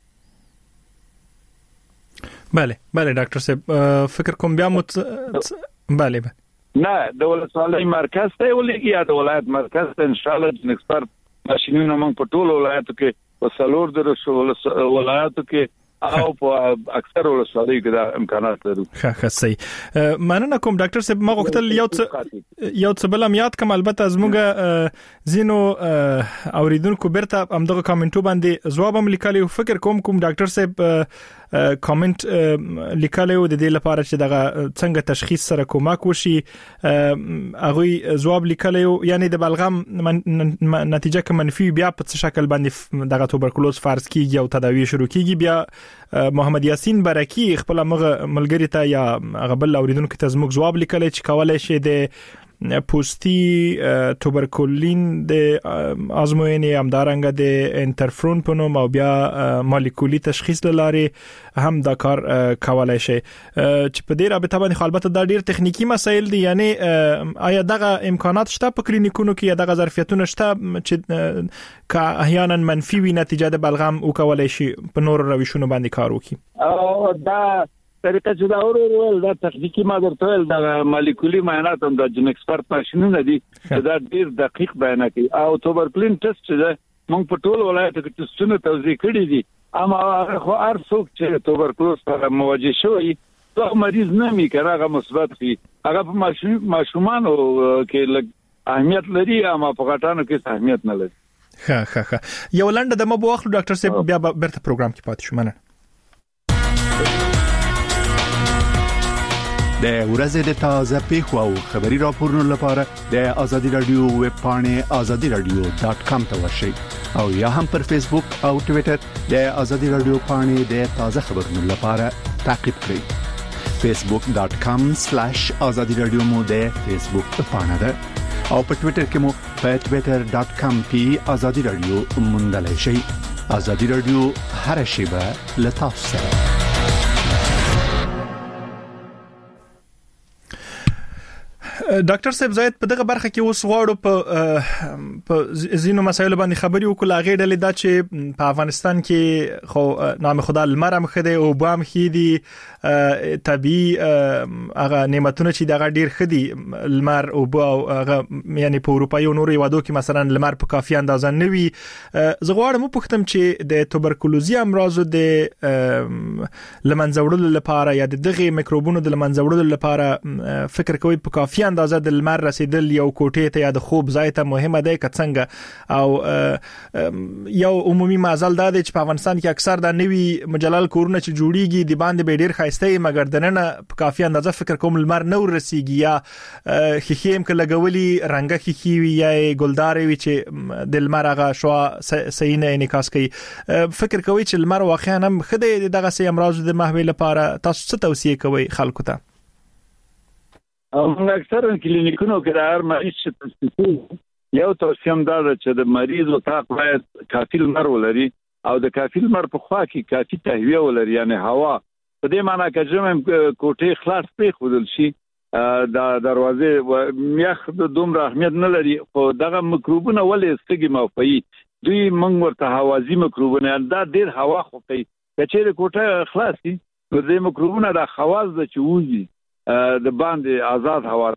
بله ډاکټر صاحب فکر کوم بیا بله نه د ولسوالۍ مرکز ته ولېږي یا د ولایت مرکز ته ان شاء الله د ایکسپرت ماشينونو موږ په ټولو ولایتو کې په سلور د ولایتو کې او په اکثر ولسوالۍ کې دا امکانات لري. ښه صحیح مننه کوم ډاکټر صاحب ما غوښتل یو څه بل یاد کوم البته زموږ زینو اوریدونکو برته همدغه کامنټو باندې جواب هم لیکلی فکر کوم ډاکټر صاحب کامنټ لیکلی و د دې لپاره چې دغه څنګه تشخیص سره کومک وشي هغه جواب لیکلی یعنی د بلغم نتیجه کې منفي بیا په شکل باندې دغه توبرکلوز فرض کیږي او تداوی شروع کیږي بیا محمد یاسین برکی خپل ملګری ته یا غبل اوریدونکو ته زموږ جواب لیکلی چې کولای شي د پوستی توبرکولین د ازموینې همدارنګه د انټرفرون په نوم او بیا مالیکولي تشخیص لاري هم دا کار کولای شي چې په دې رابطه باندې البته دا ډیر تخنیکی مسایل دي یعنی آیا دغه امکانات شته په کلینیکونو کې یا دغه ظرفیتونه شته چې کا احیانا منفي وي نتیجه د بلغم او کولای شي په نور روشونو باندې کار وکړي او دا طریقه چې دا اورول دا تخنیکی ما درته ول دا مالیکولي معاینات هم د جن ایکسپرت ماشينونه دي دا ډیر دقیق بیان کوي او توبرکلین ټیسټ چې موږ په ټول ولایت کې ټیسټونه توزیع کړي دي اما خو هر څوک چې توبرکلوز سره مواجه شوی دا مریض نه می کړه هغه مثبت وي هغه په ماشومان کې لږ اهمیت لري اما په غټانو کې اهمیت نه لري. ښه یو لنډه د مبو اخلو ډاکټر صاحب بیا برته پروګرام کې پاتې شو مننه. د ورځې د تازه پیښو او خبري راپورونو لپاره د آزادي رادیو ویب پاڼې azadiradio.com ته ورشئ او یا هم پر فیسبوک او ټوئیټر د آزادي رادیو پاڼې د تازه خبرونو لپاره تعقیب کړئ. facebook.com/azadiradio مو د فیسبوک پاڼه ده او په ټوئیټر کې مو په twitter.com /azadi radio موندلای شئ. آزادي رادیو هر شیبه له تاسو سره. ډاکټر صاحب زاید په دغه برخه کې اوس غواړو په زینو مسایلو باندې خبري وکړو هغه ډلې دا چې په افغانستان کې خو نام خدا لمرم خده او بام خېدي طبيعي هغه نعمتونه چې دغه ډیر خدي لمر او هغه یعنی په اروپای او نورو وادو کې مثلا لمر په کافي اندازه نه وي زغواړم پوښتم چې د توبرکلوزي امراضو د لمنځوړلو لپاره یا دغه میکروبونو د لمنځوړلو لپاره فکر کوي په کافي اندازه د لمر رسیدل یو کوټې ته یا د خوب ځای ته مهمه ده که څنګه او یو عمومي معضل ده چې په افغانستان کې اکثر د نوي مجلل کورونه چې جوړیږي د باندې به ډیر خاصه مګر دنه په کافي اندازه فکر کوم لمر نور رسیږي یا خخیم کې لګولي رنګه خخي وي یا ګلداري وي چې د لمر هغه شوا صحیح نه انعکاس کوي فکر کوي چې لمر واقعا هم خدای دغه سي امراض د محوي لپاره تاسو څه توصيه کوي خلکو ته؟ موږ اکثر کلینیکونو کې د هر مریض چې یو توصیه دا ده چې د مریض اتاق باید کافي لمر ولري او د کافي لمر په خوا کې کافي تهویه ولري یعنی هوا په دې معنی کې چې کوټه خلاص پرې خودل شي د دروازه میخ د دومره اهمیت نه لري خو دغه میکروبونه ولې استګي موفي دوی موږ ورته هوازي میکروبونه دا ډیر هوا خوپي چې کوټه خلاصي نو د میکروبونه د خواص د چوزي د باندې آزاد هوا ده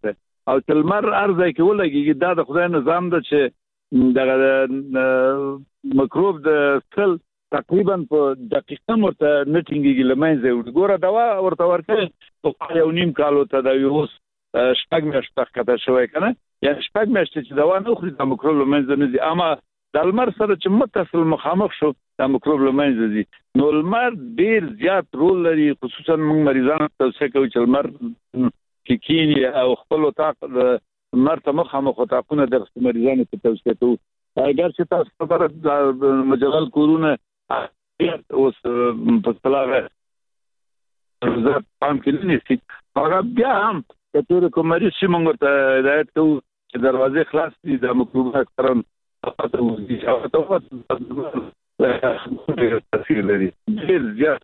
او تلمر ارزه کې ولګي دا د خدای نظام ده چې دغه مکروب د سل تقریبا په دقیقه مرته نټینګي لمنځه وګوره دوا ورته ورکړي په یو نیم کالو ته د یوس شپږ میاشتې کته شوی کنه یا شپږ میاشتې چې دوا نه خوري د مکروب لمنځه نه دي اما د لمر سره چې متصل مخامخ شو د مکروب لمنځه دي نو لمر ډیر زیات رول لري خصوصا موږ مریضانو ته څه کوي چې لمر کې کینی او خپل طاق مرته مخامخ طاقونه د مریضانو ته توصیه کوي اگر چې تاسو په مجلل کورونه اوس په طلاغه زه پام کې نه سي هغه بیا هم کله کوم مریض چې موږ ته هدایت کوو چې دروازې خلاص دي د مکروبات کرن پته وځي او تاثیر لري ډیر زیات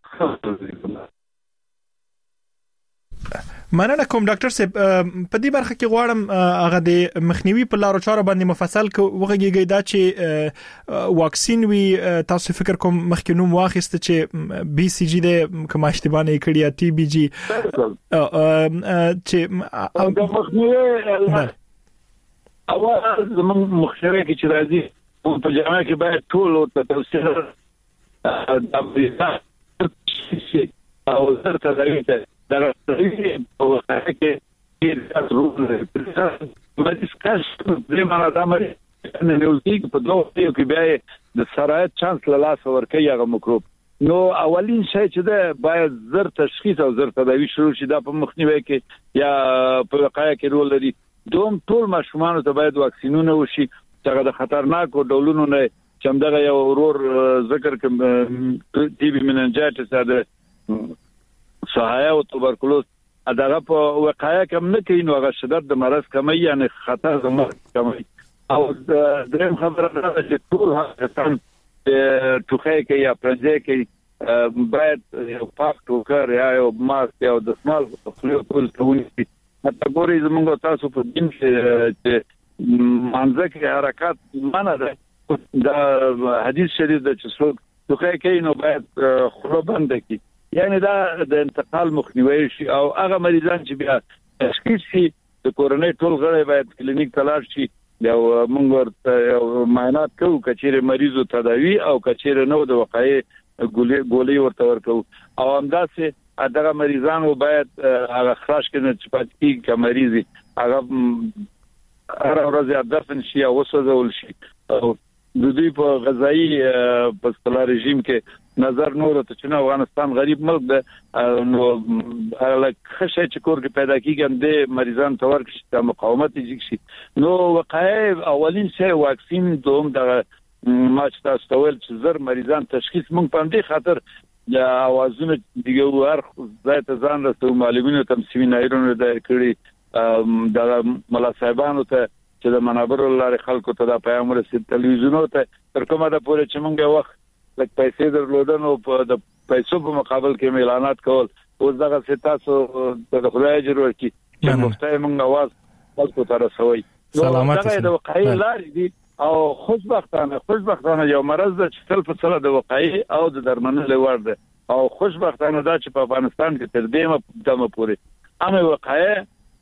مننه کوم ډاکټر صاحب په دې برخه کې غواړم هغه د مخنیوي په لارو چارو باندې مفصل وغږیږي دا چې واکسین وی تاسو فکر کوم مخکې نوم واخیست چې بي سي جي د کوم اشتباه نه کړی یا ټي بي جي چې د مخنیوي او زموږ مخشره کې چې راځي په جامعه کې باید ټول ته توصیه د امریکا او زر تداوی ته دا راځي په وخت کې د روز مریض کاش د مرادمري نه نوځي په دوه کې بیا د سرایت چانس لاس ورکړي هغه مکروب نو اولین شی چې ده باید زر تشخیص او زر تداوی شروع شي دا په مخنیوي کې یا په وقایه کې رول لري دوم ټول ماشومان ته باید واکسینونه وشي چې د خطرناکو ډولونو نه چې همدغه یو ورور ذکر کوم ټي بي مننجایټس ده صحایا او توبرکلوز دغه په وقایه کم نه کوي نو هغه شدت د مرض کمی یعنی خطر د مرض کمی او دریم خبره ده چې ټول حقیقتاً ټوخی کې یا پرځه کې باید یو پاک ټوکر یا یو ماسک یا د سمال خپل ټول ټول حتی ګوري زموږ تاسو په دین چې منځ کې حرکت معنا ده دا حدیث شریف د چې څوک ټوخی کوي نو باید خوله بند کړي یعنی دا د انتقال مخنیوي شي او هغه مریضان چې بیا تشخیص شي د کورونې ټول غړي باید کلینیک ته لاړ شي یو موږ ورته معاینات کوو کچېره مریضو تداوی او کچېره نو د وقایع ګولې ورته ورکو او همداسې دغه مریضانو باید هغه خراش کې چې پاتې کې مریضي هغه هر ورځ دفن شي او وسوځول شي او د دوی په غذایی په ستل رژیم کې نظر نور ته چې افغانستان غریب ملک ده نو هغه خشه چې کور کې پیدا کیږي د مریضان تور کې مقاومت یې شي نو وقایع اولین شی واکسین دوم د ماچ تاسو ول چې زر مریضان تشخیص مونږ په دې خاطر یا اوازونه دیګه ور ځای ته ځان رسو معلومینو تم سیمینارونو دایر کړی د ملا صاحبانو ته چې د منابرو لارې خلکو ته د پیغام رسید تلویزیونو ته تر کومه د پوره چې مونږ وخت لکه پیسې درلودنو په د پیسو په مقابل کې اعلانات کول اوس دغه ستاسو د خدای اجر ورکړي چې مفتای مونږ आवाज خلکو ته رسوي سلامات اوسئ د واقعي لارې دي او خوشبختانه یو مرض د چتل په سره د واقعي او د درملنې لور ده او خوشبختانه دا چې په افغانستان کې تر دې دمه پورې امه واقعي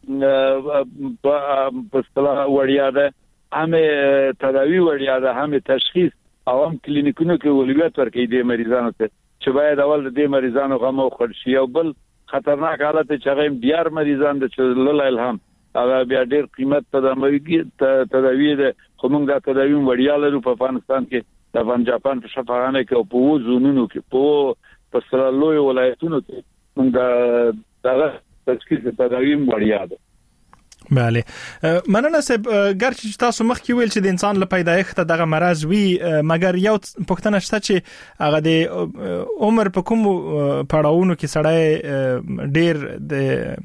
په ستله وړیا ده امه تداوی وړیا ده هم تشخیص او هم کلینیکونو کې ولویت ورکړي د مریضانو ته چې باید اول د مریضانو غو خورشي او بل خطرناک حالت چې هغه ډیر مریضان د چلل الهام هغه بیا ډیر قیمت تداوی ده خو موږ دا تداوی وړیا لرو په افغانستان کې د جاپان په شفاخانه کې او په زونونو کې په سرلوی ولایتونو کې موږ دا تشخیص تداوی وړیا ده بله مننه صاحب ګرچې تاسو مخکې ویل چې د انسان له پیدایښت دغه مرز وی مګر یو پوښتنه شته چې هغه د عمر په کوم پړاوونو کې سړی ډیر د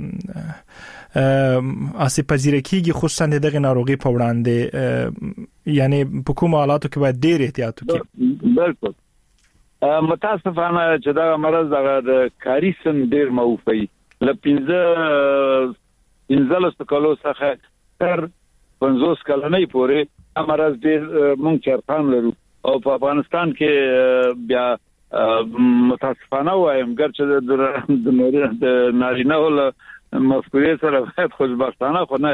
اسی پذیرکیږي خصوصا دغه ناروغي په وړاندې یعنی په کوم حالاتو کې باید ډیر احتیاط وکړي بالکل متاسفانه چې دا مرز دغه د کاری سن ډیر موفي لپینځه انزلست کالو څخه تر 50 کلنۍ پورې امراض ډیر مونږ چرپان لرو او په افغانستان کې بیا متاسفانه وایم ګرچې د نارینه ول مفکورې سره خوشبختانه خو نه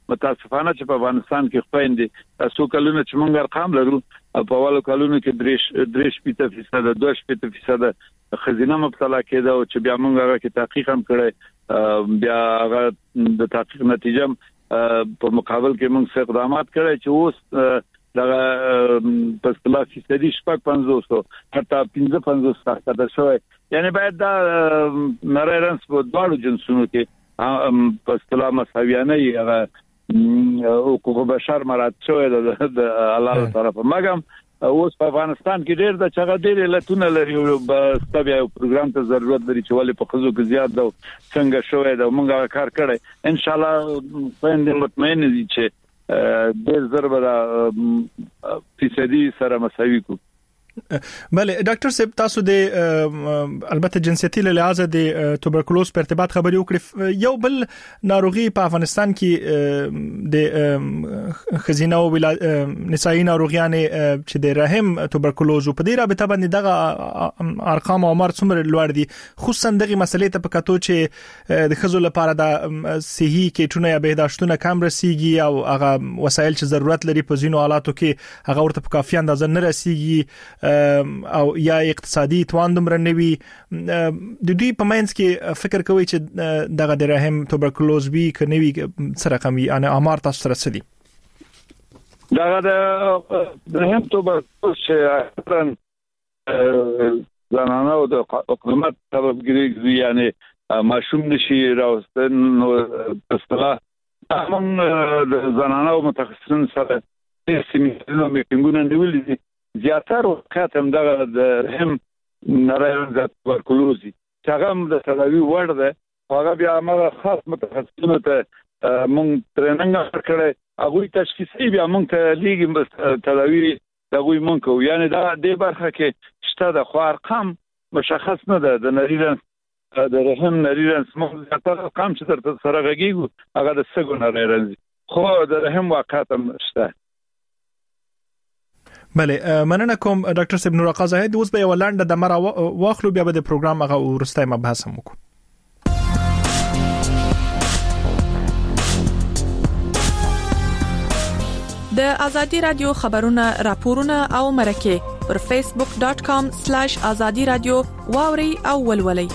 متاسفانه چې په افغانستان کې خويندې تاسو کلونه چې موږ ارقام لرو په والو کلونو کې 3% 2% خزینه مبتلا کېده او چې بیا موږ هغه کې تحقیق هم کړی بیا هغه د تحقیق نتیجه په مقابل کې موږ څه اقدامات کړی چې اوس دا په اصطلاح فیصدي شپږ 500 حتی 55 څخه شوی یعنی باید دا نارینه په دوه جنسونو کې په اصطلاح مساویانه هغه حقوق بشر مراد شوی د الله طرفه مګم اوس په افغانستان کې ډېر د چغه ډېر لټونه لري او ستبیا پروګرام ته ضرورت لري چې ولې په خزو کې زیات دا څنګه شوی دا موږ کار کړی ان شاء الله پاند مطمئن دي چې ډېر ضربه فیصدي سره مساوي کو بله ډاکټر صاحب تاسو د البته جنسيتي له لحاظ د توبرکلوز په ارتباط خبري وکړي یو بل ناروغي په افغانستان کې د خزینه او نسایي ناروغیان چې د رحم توبرکلوز په ډیره به تبند دغه ارقام او عمر څومره لوړ دي خصوصا دغه مسلې ته په کتو چې د خزو لپاره د صحي کیټونه یا بهداشتونه کم رسیږي او هغه وسایل چې ضرورت لري په ځینو حالاتو کې هغه ورته په کافي اندازه نه رسیږي او یا اقتصادي توان دومره نوي د دوی په منځ کې فکر کوي چې دغه د رحم توبرکلوز وی کنيوي سره کمی انا امر تاسو سره سدي دغه د رحم توبرکلوز چې زنانه او د حکومت سببګری یعنی ماشوم نشي راوستن نو اصطلاح موږ د زنانه او متخصصین سره سیمینارونه میټینګونه نیولې زیاتره وخت هم دغه د رحم نارینه توبرکلوز چې هغه د تداوی وړ ده هغه بیا موږ خاص متخصصینو ته موږ ټریننګ ورکړی هغه تشخیصي بیا موږ ته لیږي تداوی دغه موږ کو یعنی دا د برخه کې شته د خو ارقام مشخص نه ده د نارینه د رحم نارینه موږ زیاتره ارقام چې تر سره غږیږي هغه د سګو نارینه خو د رحم واقعیت هم شته بله مننه کوم ډاکټر صاحب نور آقا زاهد اوس به ولانډه د مرا واخلو بیا به د پروګرام هغه ورسته مبحث هم وکړو د ازادي رادیو خبرونه راپورونه او مرکه پر facebook.com/azadi radio واوري او ولولي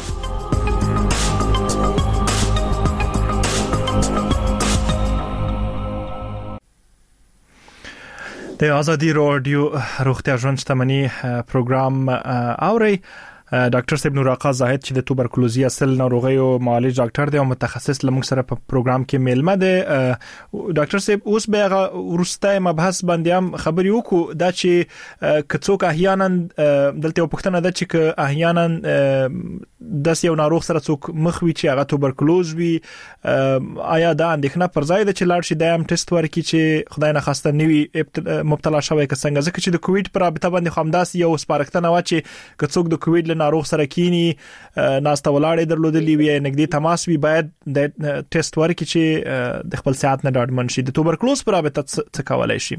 د ازادي رادیو روغتیا ژوند شتمنۍ پروګرام اوري ډاکټر صاحب نور آقا زاهد چې د توبرکلوزي اصل ناروغي او معالج ډاکټر دی او متخصص لمغ سره په پروګرام کې میلمه دی ډاکټر صاحب اوس به ورسته مبحث باندې هم خبري وکړو دا چې کڅوک احیانا دلته وپښتنه ده چې احیانا د یو ناروغ سره څوک مخوي چې هغه توبرکلوز وي آیا دا اندېښنه پر ځای ده چې لاړ شي دایم ټیسټ ورکړي چې خدای نه خواسته نوي مبتلا شوی څنګه ځکه چې د کووډ پر رابطه باندې خامداس یو سپارښتنه و چې کڅوک د کووډ ناروغ سره کینی ناسته ولاړې درلودلې وي نګدي تماس وي باید د ټیسټ ورکړي چې د خپل صحت نه ډاډمن شي د توبرکلوز پر رابطه څه کولای شي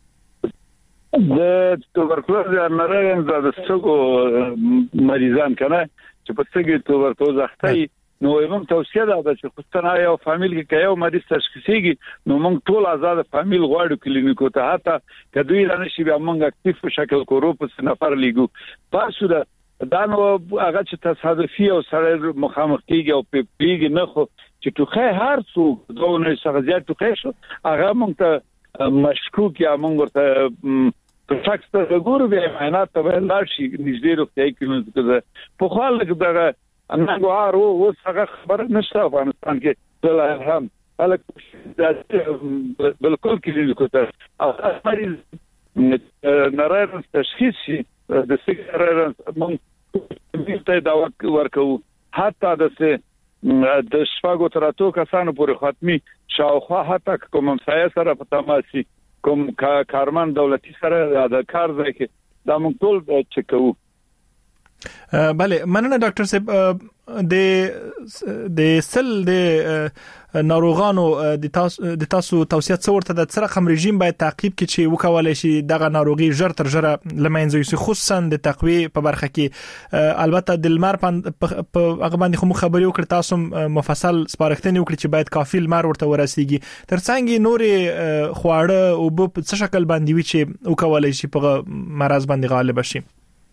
د توبرکلوز نارینه د سګو مریضان کنه چې په سګو توبرکلوز اخته نو موږ توصیه ده چې خصوصا یو فامیل کې یو مریض تشخیصيږي نو موږ ټول آزاد فامیل غواړو کلینیکو ته حتی کدوې رانشي بیا موږ اکټیو په شکل کورو په نفر لیګو پاسو ده دا نو هغه چې تصادفي او سره مخامخ کیږي او پیږي نه خو چې توخه هر څو دونه شغزیات توخه شو هغه مونږ ته مشکوک یا مونږ ته په فاکس ته ګورو به معاینات ته لاشي نږدې روغتیا کې په خپل کې دغه انګوار او څنګه خبر نشته افغانستان کې الله هم الک بالکل کلینیکو ته او مریض نارینه تشخیص شي د سګرټ مونږ ته دا ورکو حتی د شپږو تر اتو کسانو پورې ختمي شاوخوا حتی کوم مسایه سره په تماسي کوم کارمن دولتي سره د کار ځای کې دا مونږ ټول چکو بله مننه ډاکټر صاحب د سل د ناروغانو د تاسو توصیه څورته د رقم رژیم باید تعقیب کړي چې وکولای شي دغه ناروغي ژر تر ژره لمنځه یوسي خصوصا د تقویه په برخه کې البته د لمر په هغه باندې خو خبري وکړ تاسو مفصل سپارښتنه وکړي چې باید کافي لمر ورته ورسیږي ترڅنګ نورې خواړه او په څه شکل باندې وي چې وکولای شي په مرز باندې غالب شي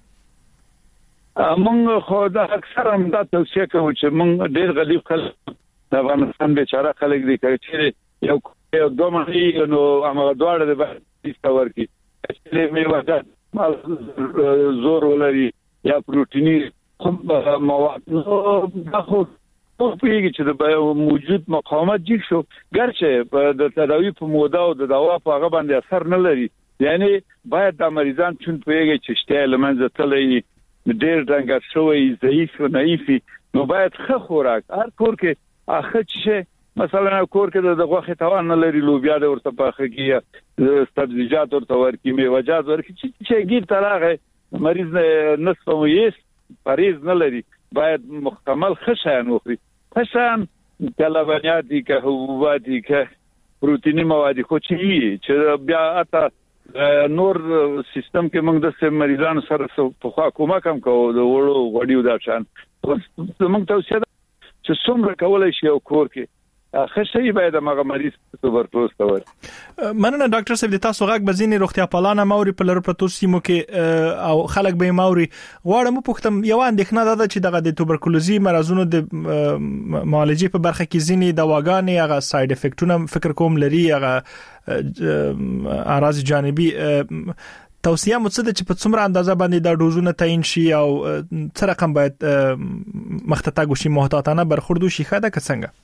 مونږ خو دا اکثر هم دا توصیه کوو چې مونږ ډېر غریب خلک د افغانستان بیچاره خلک دي چې یو دومره نو هغه دواړه د بحث ورکی چې میوه زور ولري یا پروتینی مواد نو خو پیږي چې د موجود مقاومت جوړ شو ګرچه د تداوی په موده او د دوا په هغه باندې اثر نه لري یعنی باید د مریضان چون پیږي چې شته لمنځه تللی ډېر ډنګر شوی ضعیف او نایف نو باید ښه خوراک هر کور کې اخه چې مثلا کور کې د غوښه توان نه لري لوبیا د ورته پاخه کیه سبزیجات ورته ورکی میوه‌جات ورکی چې ګیر تراغه مریض نصف یې پریز نه لري باید مکمل خشن وخوري خشن کلبنیات دي که حبوبات دي که پروتینی مواد خو چې بیا اته نور سیستم کې موږ د مریضانو سره په خوا کومه کم کوو د وړو غوډیو دا شان موږ توصیه چې څومره کولای شي او کور کې خشي باید هغه مریض توبرکلوز ته ورته مننه ډاکټر صاحب د تاسو غږ بزینې روغتیا پالانه موري په لور پروتو سیمو کې او خلک به موري غواړم پوښتم یو اندېښنه ده چې دغه د توبرکلوزي مرزونو د معالجې په برخه کې ځینې دواګانې هغه ساید افیکټونه فکر کوم لري هغه اعراض جانبي توصیه مو څه ده چې په څومره اندازه باندې دا ډوزونه تعین شي او څه رقم باید مخته تاګو شي محتاطانه برخوردو شي خاده څنګه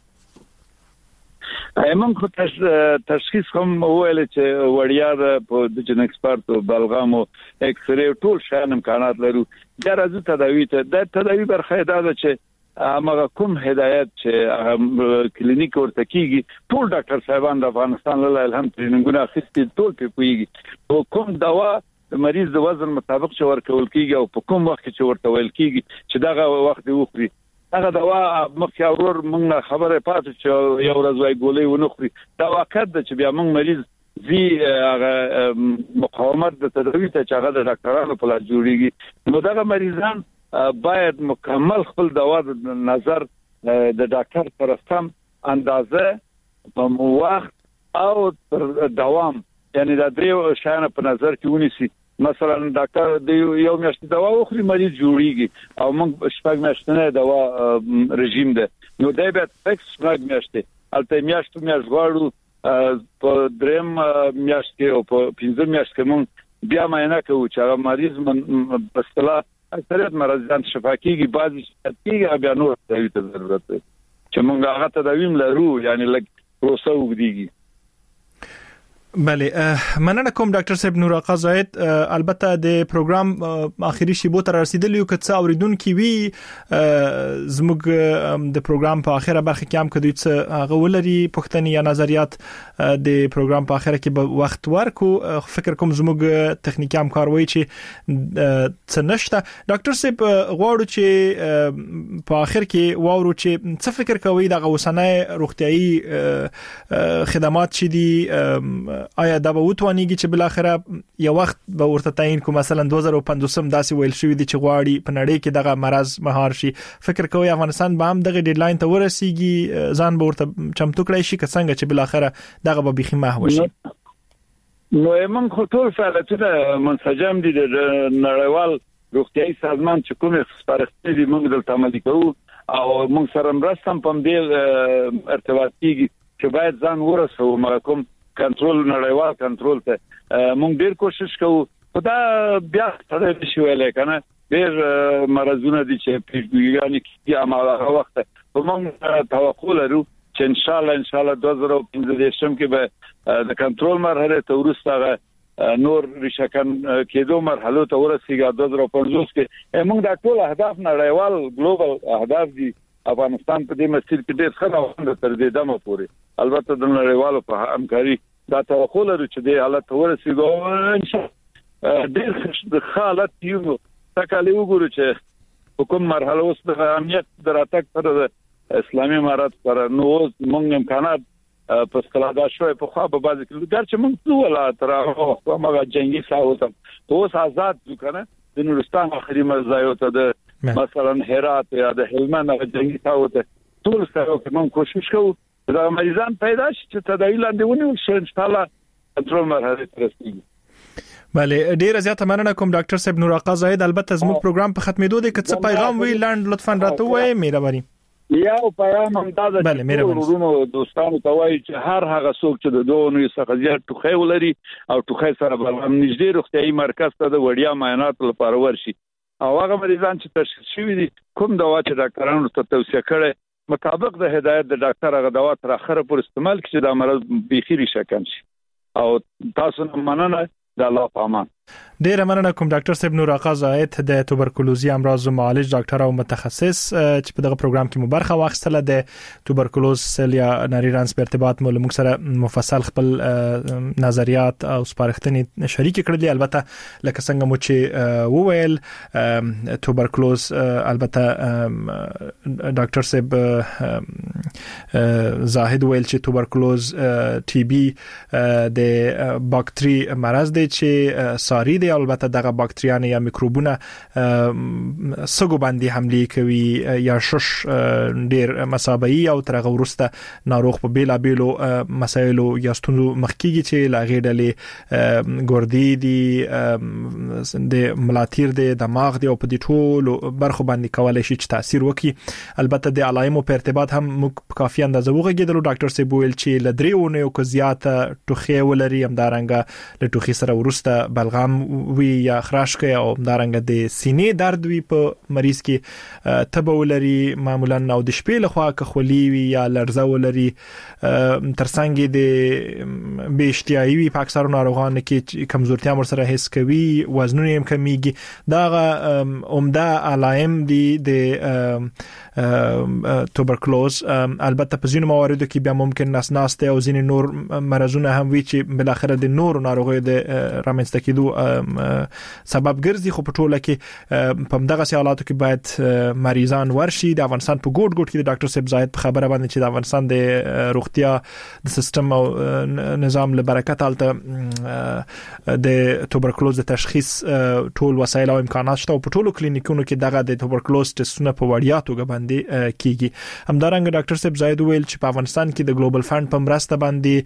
ایمن خو تشخیص هم ویل چې وړیا ده په د جن ایکسپرت او بلغامو ایکس ری ټول شان امکانات لرو دا راځي تداوی ته د تداوی برخه دا ده چې هغه کوم هدایت چې کلینیک ورته کیږي ټول ډاکټر صاحبان د افغانستان له الحمد څنګه اخیستي ټول په پویږي او کوم دوا د مریض د وزن مطابق چې ورکول کیږي او په کوم وخت چې ورته ویل کیږي چې دغه وخت وخوري هغه دوا مخکې اورور موږ خبره پاتې چې یو ورځ وای ګولې ونخوري دا وخت د چې بیا موږ مریض زی هغه مقاومت د تداوی ته چې هغه د ډاکټرانو په لاس جوړیږي نو دغه مریضان باید مکمل خپل دوا د نظر د ډاکټر طرفم اندازه په وخت او دوام یعنی دا دریو شایانه په نظر کې ونیسي مثلا ډاکټر د یو میاشت دوا وخوري مریض جوړیږي او موږ شپږ میاشتنه دوا رژیم ده نو دا به فکس شپږ میاشتې البته میاشت غواړو په دریم میاشت کې او په پنځم میاشت کې موږ بیا معاینه کوو چې هغه مریض په اصطلاح اکثریت مریضان شفا کیږي بعضی کیږي بیا نور تداوی ته ضرورت دی چې موږ هغه تداوی لرو یعنی لکه پروسه وګړي بله مننه کوم ډاکټر صاحب نور آقا زاید البته د پروګرام اخیری شیبو تر رسیدلی او کڅ اوریدونکو وی زموږ د پروګرام په اخیره برخه کې هم کدی څه هغه ولري پښتني یا نظریات د پروګرام په اخیره کې به وخت ورکو فکر کوم زموږ تخنیکی همکاروي چې څه نشته ډاکټر صاحب غواړو چې په اخر کې واورو چې څه فکر کوي د غوسنه روغتيایي خدمات چې دي آیا دا به وتوانیږي چې بل اخره یو وخت به ورته تعین کوم مثلا 2015 داسې ویل شوی دی چې غواړي په نړۍ کې دغه مرز مهار شي فکر کوي افغانستان به هم دغه ډیډلاین ته ورسیږي ځان به ورته چمتو کړی شي که څنګه چې بل اخره دغه به بيخي محو شي نو موږ خو ټول فعالیتونه منسجم دي د نړیوال روغتيایي سازمان چې کومه سپارښتنې دي موږ دلته عملي کوو او موږ سره مرسته په دې ارتباط کیږي چې باید ځان ورسو مرکم کنټرول نړیوال کنټرول ته موږ ډیر کوشش کوو خدا بیا ستاسو شي ویل کنه ډیر مرزونه دي چې پیژنګانی کې عمله وخت په موږ توقع لرو چې ان شاء الله 2015 کې به د کنټرول مرحله ته ورسته نور ریشکن کېدو مرحله ته ورسیږي 2015 کې موږ د ټول اهداف نړیوال ګلوبل اهداف دي افغانستان په دې مسیر کې ډېر ښه روان تر دې دمه پورې البته د نړیوالو په همکاري دا توقع لرو چې د حالت ورسیږي ان شاء الله ډېر ښه حالت یو تکاله وګورو چې حکومت مرحله اوس د امنیت دراتک پر اسلامي امارات پر نو موږ امکانات په سکلادا شوې په خو په بازي کې ګرچې موږ ټول تر هغه ما جنگي ساوته اوس آزاد وکنه د نورستان اخري مزایو ته د مثلا هرات یا د هلمند هغه جنگي ساوته ټول سره کوم کوشش کوو دا مریضان پیدا شي چې تداوی لاندې ونیول شي ان شاء الله کنټرول مرحله ته رسیږي. بله ډیره زیاته مننه کوم ډاکټر صاحب نور آقا زاهد. البته زموږ پروګرام په ختمېدو دی، که څه پیغام وی لاند لطفا راته وایي مهرباني. یو پیغام هم دا د ورونو دوستانو ته وایي چې هر هغه څوک چې د دوه نوې څخه زیات ټوخی ولري او ټوخی سره بل نږدې روغتيایي مرکز ته د وړیا معاینات لپاره ورشي او هغه مریضان چې تشخیص شوي دي کوم دوا چې ډاکټرانو ته توصیه کړي مطابق د هدایت د ډاکټر هغه دوا تر اخره پورې استعمال کړي چې د مرض بيخي شکن شي او تاسو مننه د الله په امان. ډیره مننه کوم ډاکټر صاحب نور آقا زاهد د توبرکلوزي امراض معالج ډاکټر او متخصص چې په دغه پروګرام کې مبارخه واخیستله. د توبرکلوز سیل یا نری رانس په ارتباط مو موږ سره مفصل خپل نظریات او سپارښتنې شریک کړلې. البته لکه څنګه مو چې وویل توبرکلوز البته ډاکټر صاحب زاهد ویل چې توبرکلوز ټي بي د باکتری مرض دی چې ساری دی. البته دغه باکتریان یا میکروبونه سګو باندې حمله کوي یا شش ډیر مسابعي او ترغه ورسته ناروغ په بیلا بیلو مسایلو یا ستونزو مخکېږي چې لاغې ډلې ګردې دي د ملاتیر د دماغ دی او په دې ټولو برخو باندې کولای شي چې تاثیر وکړي. البته د علایمو په ارتباط هم موږ کافي اندازه وغږیدلو. ډاکټر صاحب ویل چې لدریونه یو کو زیاته ټوخی ولري هم دارنګه له ټوخی سره ورسته بلغم وی یا خراش کوي او دارنګ د سینې درد وی په مریض کې تبه ولري معمولا او د شپې لخوا کخولي وی یا لرزه ولري ترڅنګ د بهشتیايي وی په اکثر ناروغانو کې کمزورتیا مر سره حس کوي وزنونه هم کمیږي. دا عمده علائم دي د توبرکلوز. البته په ځینو مواردو کې بیا ممکن نسناسته او ځینې نور مرزونه هم وی چې بل اخر د نور ناروغیو د رامنځته کېدو سبب ګرځي. خو په ټوله کې په دغه حالاتو کې باید مریضان ورشي. د افغانستان په ګوټ ګوټ کې د ډاکټر صاحب زاهد په خبره باندې چې د افغانستان د روغتیا د سیستم او نظام له برکت الته د توبرکلوز د تشخیص ټول وسایل او امکانات شته او په ټولو کلینیکونو کې دغه د توبرکلوز ټسټونه په وړیا توګه باندې کیږي. همدارنګه ډاکټر صاحب زاهد ویل چې په افغانستان کې د ګلوبل فند په مرسته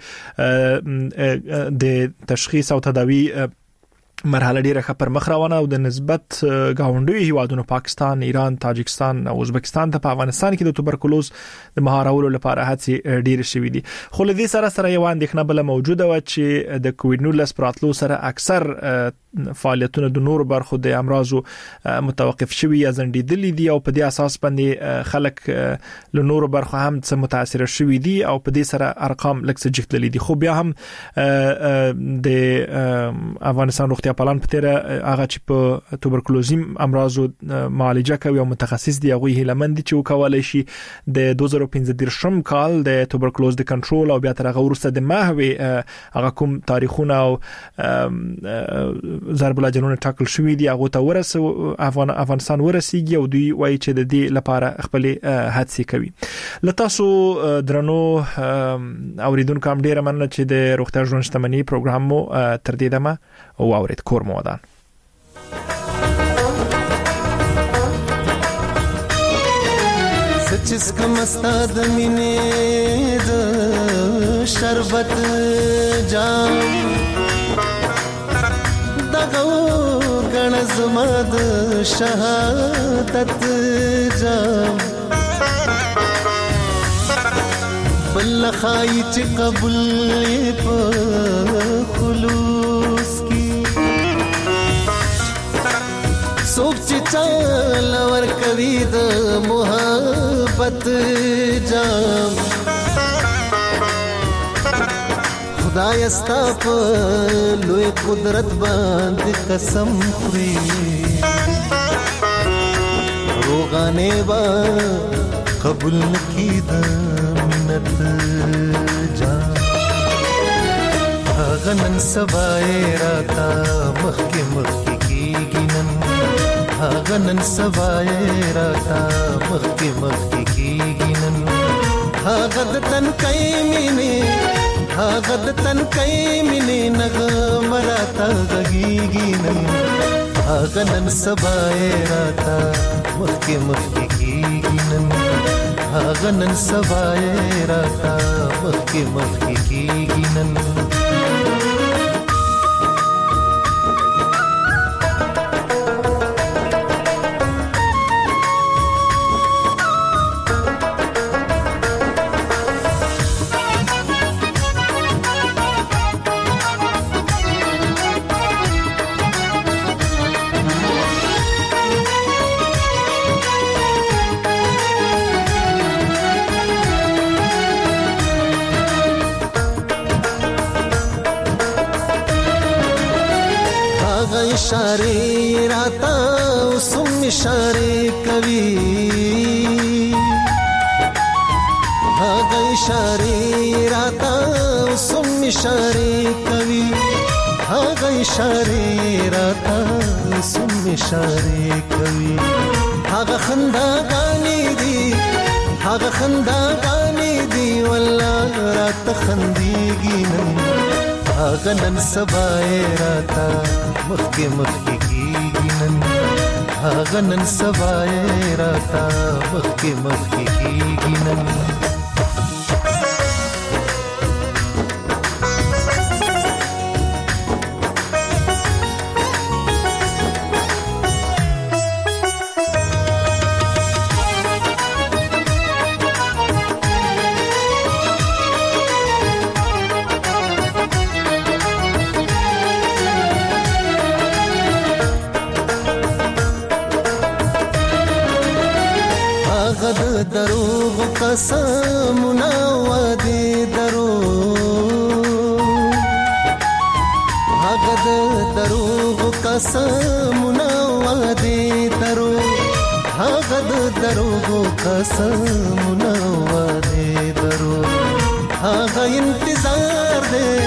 باندې د تشخیص او تداوی مرحله ډیره ښه پر مخ روانه او د نسبت گاونډي هیوادونو پاکستان، ایران، تاجکستان او ازبکستان ته په افغانستان کې د توبرکلوز د مهارولو لپاره هڅې ډیره شوې دي. خو له دې سره یو اندېښنه بل موجوده و چې د کووډ 19 پراتلو سره اکثر فعالیتونه د نور برخو د امراضو متوقف شوي یا ځنډېدلي دي او په دې اساس باندې خلک له نور برخو هم څه متاثر شوي دي او په دې سره ارقام لکه څه جګتلي دي. خو بیا هم د افغانستان روغتیا پالان په تیره هغه چې په توبرکلوزي امراضو معالجه کوي او متخصص دی هغه هیلمند چې وکولای شي د 2015 کال د توبرکلوز د کنټرول او بیا تر هغه ورسته د ماهوي هغه کوم تاریخونه او ضرب الجنون ټاکل شوې دي هغه ته ورسو افغانستان ورسیږي او دوی وایي چې د دې لپاره خپل هڅې کوي. لتاسو درنو اوریدونکو هم ډیره مننه چې د روغتیا ژوند شتمنۍ پروګرام مو تر دې دمه او اورید کور مو ودان. سچس کم استاد مینې د شربت جام دغه غن زما د شهادت جام بل خای چې قبول په خلوص کی سوچ چال ور کوي د محبت جام خدای استا په لوی قدرت باندې قسم خوري روغانه با قبول کی د منت جام غنن سبای راتا مخک مخک کیږي نن هغه نن سبا یې راته مخکې مخکې کېږي نن هغه د تنکۍ مینې هغه د تنکۍ مینې نغمه راته غږېږي نن هغه نن سبا یې راته مخکې مخکې کېږي نن هغه نن سبا یې راته مخکې مخکې کېږي نن इशारे राता सुम इशारे कवि हागा इशारे राता सुम इशारे कवि हागा इशारे राता सुम इशारे कवि हागा खंदा गानी दी हागा खंदा गानी दी वल्ला रात खंदीगी नन हागा नन सबाए राता मखके मखके कीगी नन हागा नन सबाए राता मखके मखके कीगी नन دروغ قسمنا وعدي دروغ هغه دروغ قسمنا وعدي دروغ هغه دروغ قسمنا وعدي دروغ هغه انتظار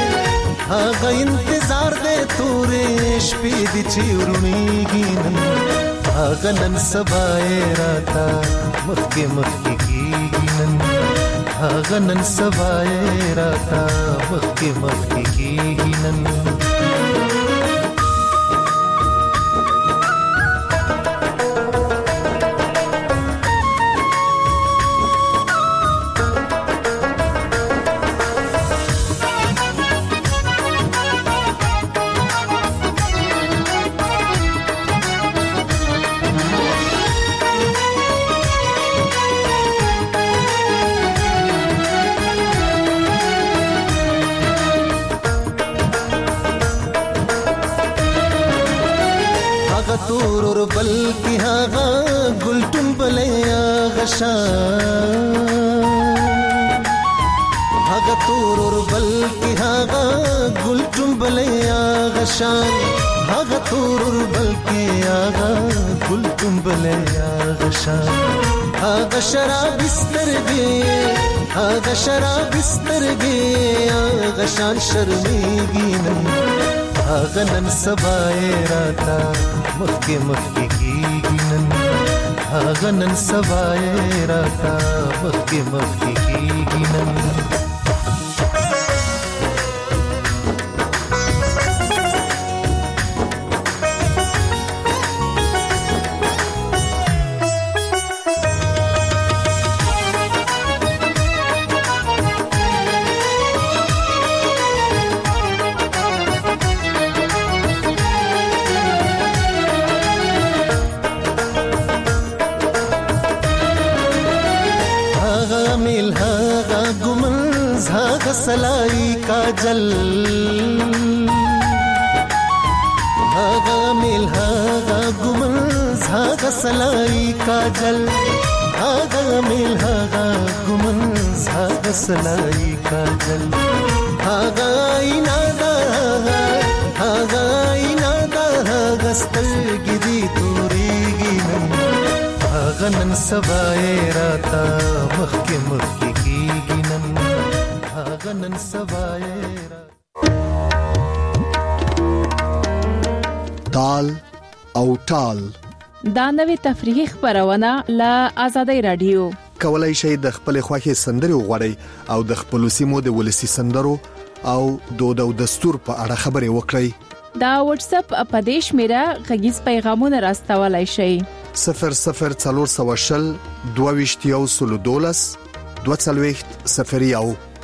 دے تورې شپې دي چې ورونېږي نن هغه نن سبا راتا مخکې مخکې کېږي نن هغه نن سبا راتا مخکې مخکې کېږي نن تورور بلکی هاغا گلتون بلیا غشان هاغا تورور بلکی هاغا گلتون بلیا غشان هاغا تورور بلکی هاغا گلتون بلیا غشان هاغا شراب استرگی هاغا شراب استرگی هاغا شان شرمیگی نن هاغا نن سبا راتا مخکې مخکې کېږي نن هاغا نن سبا راتا مخکې مخکې کېږي نن सलाई काजल हागा मिल हागा गुमन हागा सलाई काजल हागा मिल हागा गुमन हागा सलाई काजल हागा इनादा हागा स्तलगिदी तोरेगी नन हागा नन सबाए राता मखके मखके कीगी नन غنن سبايرا تال او ټال دا نوې تفریحي خبرونه له آزادۍ رادیو. کولای شئ د خپل خوښي سندرې وغوړئ او د خپل سیمو د ولسی سندرو او دود او دستور په اړه خبرې وکړئ. دا واتس اپ اپدیش میرا غږیز پیغامونه راستولای شئ. 0040 22 12 20 01.